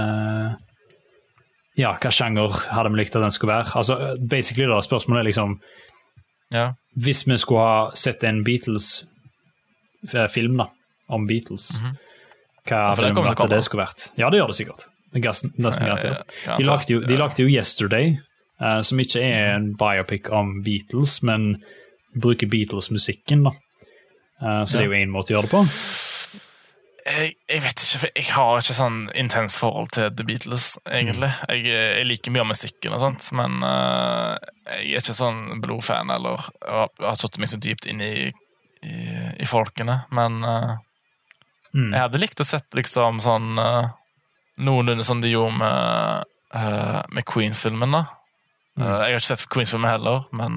A: hva sjanger hadde vi likt at den skulle være. Altså, basically da, spørsmålet er liksom, hvis vi skulle ha sett en Beatles-film da, om Beatles, hva hadde vi at det skulle vært? Ja, det gjør det sikkert. Det er nesten garantert. De lagde jo Yesterday, som ikke er en biopic om Beatles, men bruker Beatles-musikken da. Så det er jo en måte å gjøre det på.
B: Jeg vet ikke, for jeg har ikke sånn intens forhold til The Beatles, egentlig. Jeg liker mye av musikken og sånt, men jeg er ikke sånn blodfan, eller har satt meg så dypt inn i folkene, men jeg hadde likt å sett liksom sånn noenlunde som de gjorde med Queens-filmen da. Jeg har ikke sett Queens-filmen heller, men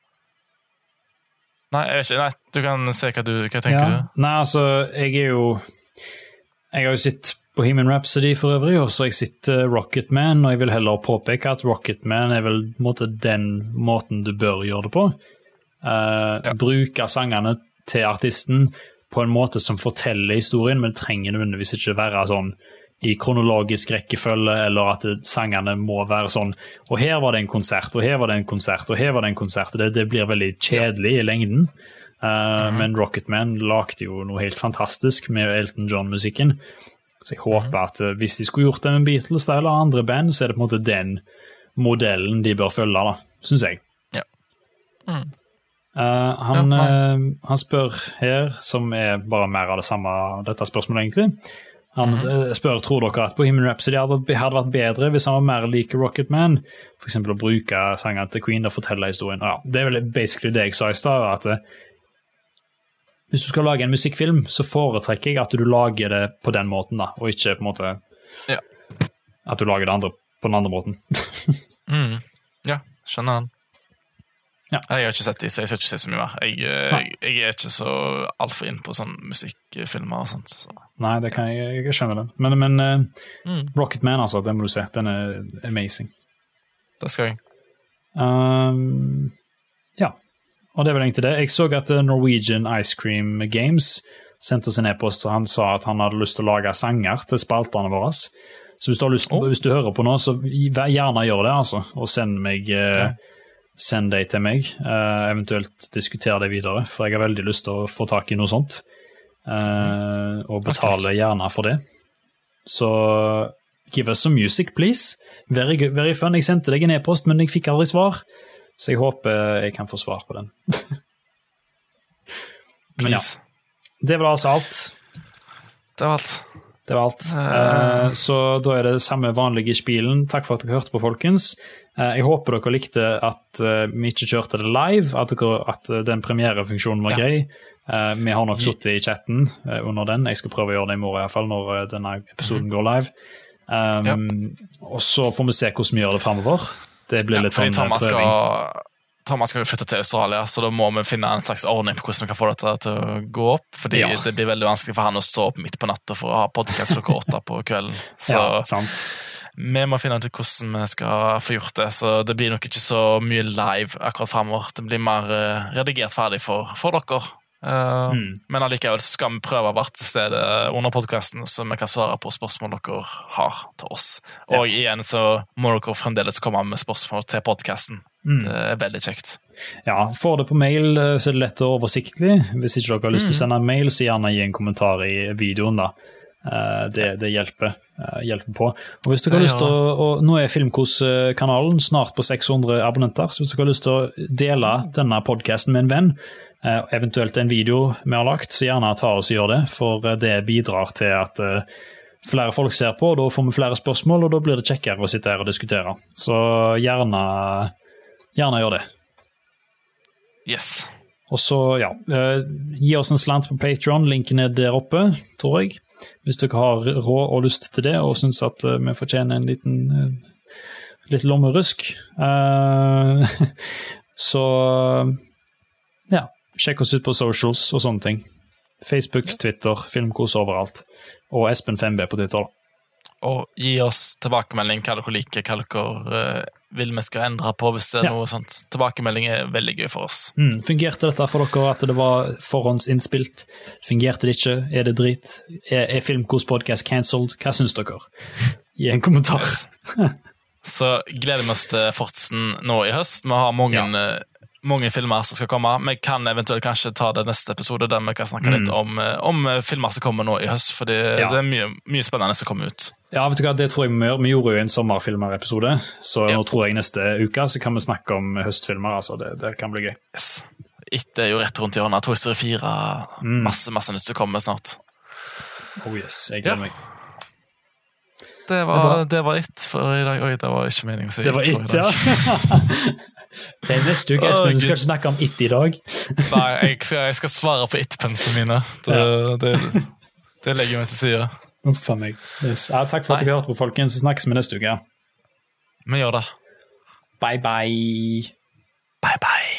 B: nei, jeg vet ikke. Nei, du kan se hva tenker du? Nei,
A: altså, jeg har jo sett Bohemian Rhapsody for øvrig, og så har jeg sett Rocketman, og jeg vil heller påpeke at Rocketman er vel den måten du bør gjøre det på. Bruke sangene til artisten på en måte som forteller historien, men trenger nødvendigvis ikke være sånn i kronologisk rekkefølge, eller at sangene må være sånn, og her var det en konsert, og her var det en konsert, og her var det en konsert. Det blir veldig kjedelig i lengden. Men Rocketman lagde jo noe helt fantastisk med Elton John-musikken, så jeg håper at hvis de skulle gjort det med Beatles eller andre band, så er det på en måte den modellen de bør følge da, synes jeg. Han spør her, som er bare mer av det samme, dette spørsmålet egentlig. Han spør, tror dere at Bohemian Rhapsody hadde vært bedre hvis han var mer like Rocketman? For eksempel å bruke sangene til Queen og fortelle historien. Ja, det er vel basically det jeg sa i sted, at hvis du skal lage en musikkfilm, så foretrekker jeg at du lager det på den måten da, og ikke på en måte at du lager det andre på den andre måten.
B: Ja, skjønner han. Jeg har ikke sett det, så jeg skal ikke se så mye mer. Jeg er ikke så alt for inn på sånn musikkfilmer og sånt. Så. Nei,
A: det kan jeg skjønne det. Men Rocketman, altså, den må du se. Den er amazing.
B: Det skal jeg.
A: Ja, og det er vel egentlig det. Jeg så at Norwegian Ice Cream Games sendte oss en e-post, og han sa at han hadde lyst til å lage sanger til spaltene våre. Så hvis du har lyst, hvis du hører på nå, så gjerne gjør det, altså. Og send det til meg, eventuelt diskutere det videre, for jeg har veldig lyst til å få tak i noe sånt, og betale gjerne for det. Så give us some music, please. Very good, very fun. Jeg sendte deg en e-post, men jeg fikk aldri svar, så jeg håper jeg kan få svar på den. Men ja, det var altså alt.
B: Det var alt.
A: Så da er det samme vanlige spilen. Takk for at dere hørte på, folkens. Jeg håper dere likte at vi ikke kjørte det live, at den premierefunksjonen var grei. Vi har nok suttet i chatten under den. Jeg skal prøve å gjøre det i morgen i hvert fall, når denne episoden går live. Og så får vi se hvordan vi gjør det fremover. Det blir litt sånn
B: prøving. Thomas skal jo flytte til Australia, så da må vi finne en slags ordning på hvordan vi kan få dette til å gå opp, fordi det blir veldig vanskelig for han å stå opp midt på natta for å ha podcast klokka 8 på kvelden. Så
A: sant.
B: Vi må finne ut hvordan vi skal få gjort det, så det blir nok ikke så mye live akkurat fremover. Det blir mer redigert ferdig for dere. Men allikevel så skal vi prøve hvert sted under podcasten, så vi kan svare på spørsmål dere har til oss. Og igjen så må dere fremdeles komme med spørsmål til podcasten. Det er veldig kjekt.
A: Ja, får det på mail så er det lett og oversiktlig. Hvis ikke dere har lyst til å sende en mail, så gjerne gi en kommentar i videoen da. Det hjelper på. Og hvis dere har lyst til nå er Filmkos-kanalen snart på 600 abonnenter, så hvis dere har lyst til å dele denne podcasten med en venn, eventuelt en video vi har lagt, så gjerne ta oss og gjør det, for det bidrar til at flere folk ser på, og da får vi flere spørsmål, og da blir det kjekkere å sitte her og diskutere. Så gjerne gjør det.
B: Yes.
A: Og så, gi oss en slant på Patreon, linken er der oppe, tror jeg. Hvis dere har råd og lyst til det, og synes at vi fortjener en litt lommerusk. Så, sjekk oss ut på socials og sånne ting. Facebook, Twitter, Filmkos overalt. Og Espen 5B på Twitter. Og
B: gi oss tilbakemelding, hva dere liker, hva dere vil vi skal endre på hvis det er noe sånt. Tilbakemelding er veldig gøy for oss.
A: Fungerte dette for dere at det var forhåndsinnspilt? Fungerte det ikke? Er det drit? Er Filmkos podcast cancelled? Hva synes dere? Gi en kommentar.
B: Så gleder vi oss til fortsettelsen nå i høst. Vi har mange filmer som skal komme. Vi kan eventuelt kanskje ta det neste episode der vi kan snakke litt om filmer som kommer nå i høst, for det er mye spennende som kommer ut. Ja, vet du hva, det tror jeg vi gjør. Vi gjorde jo en sommerfilmer-episode, så nå tror jeg neste uke så kan vi snakke om høstfilmer, altså det kan bli gøy. Yes. Det er jo rett rundt hjørnet. Toy Story 4, masse nytt som kommer snart. Oh yes, jeg gleder meg. Det var it for i dag. Oi, det var ikke meningen å si it for i dag. Det var it, Det er neste uke, Espen. Du skal ikke snakke om it i dag. Nei, jeg skal svare på it-pensene mine. Det legger jeg meg til siden. Uffa meg. Yes. Takk for at dere hørte på, folkens. Så snakkes vi neste uke. Vi gjør det. Bye, bye. Bye, bye.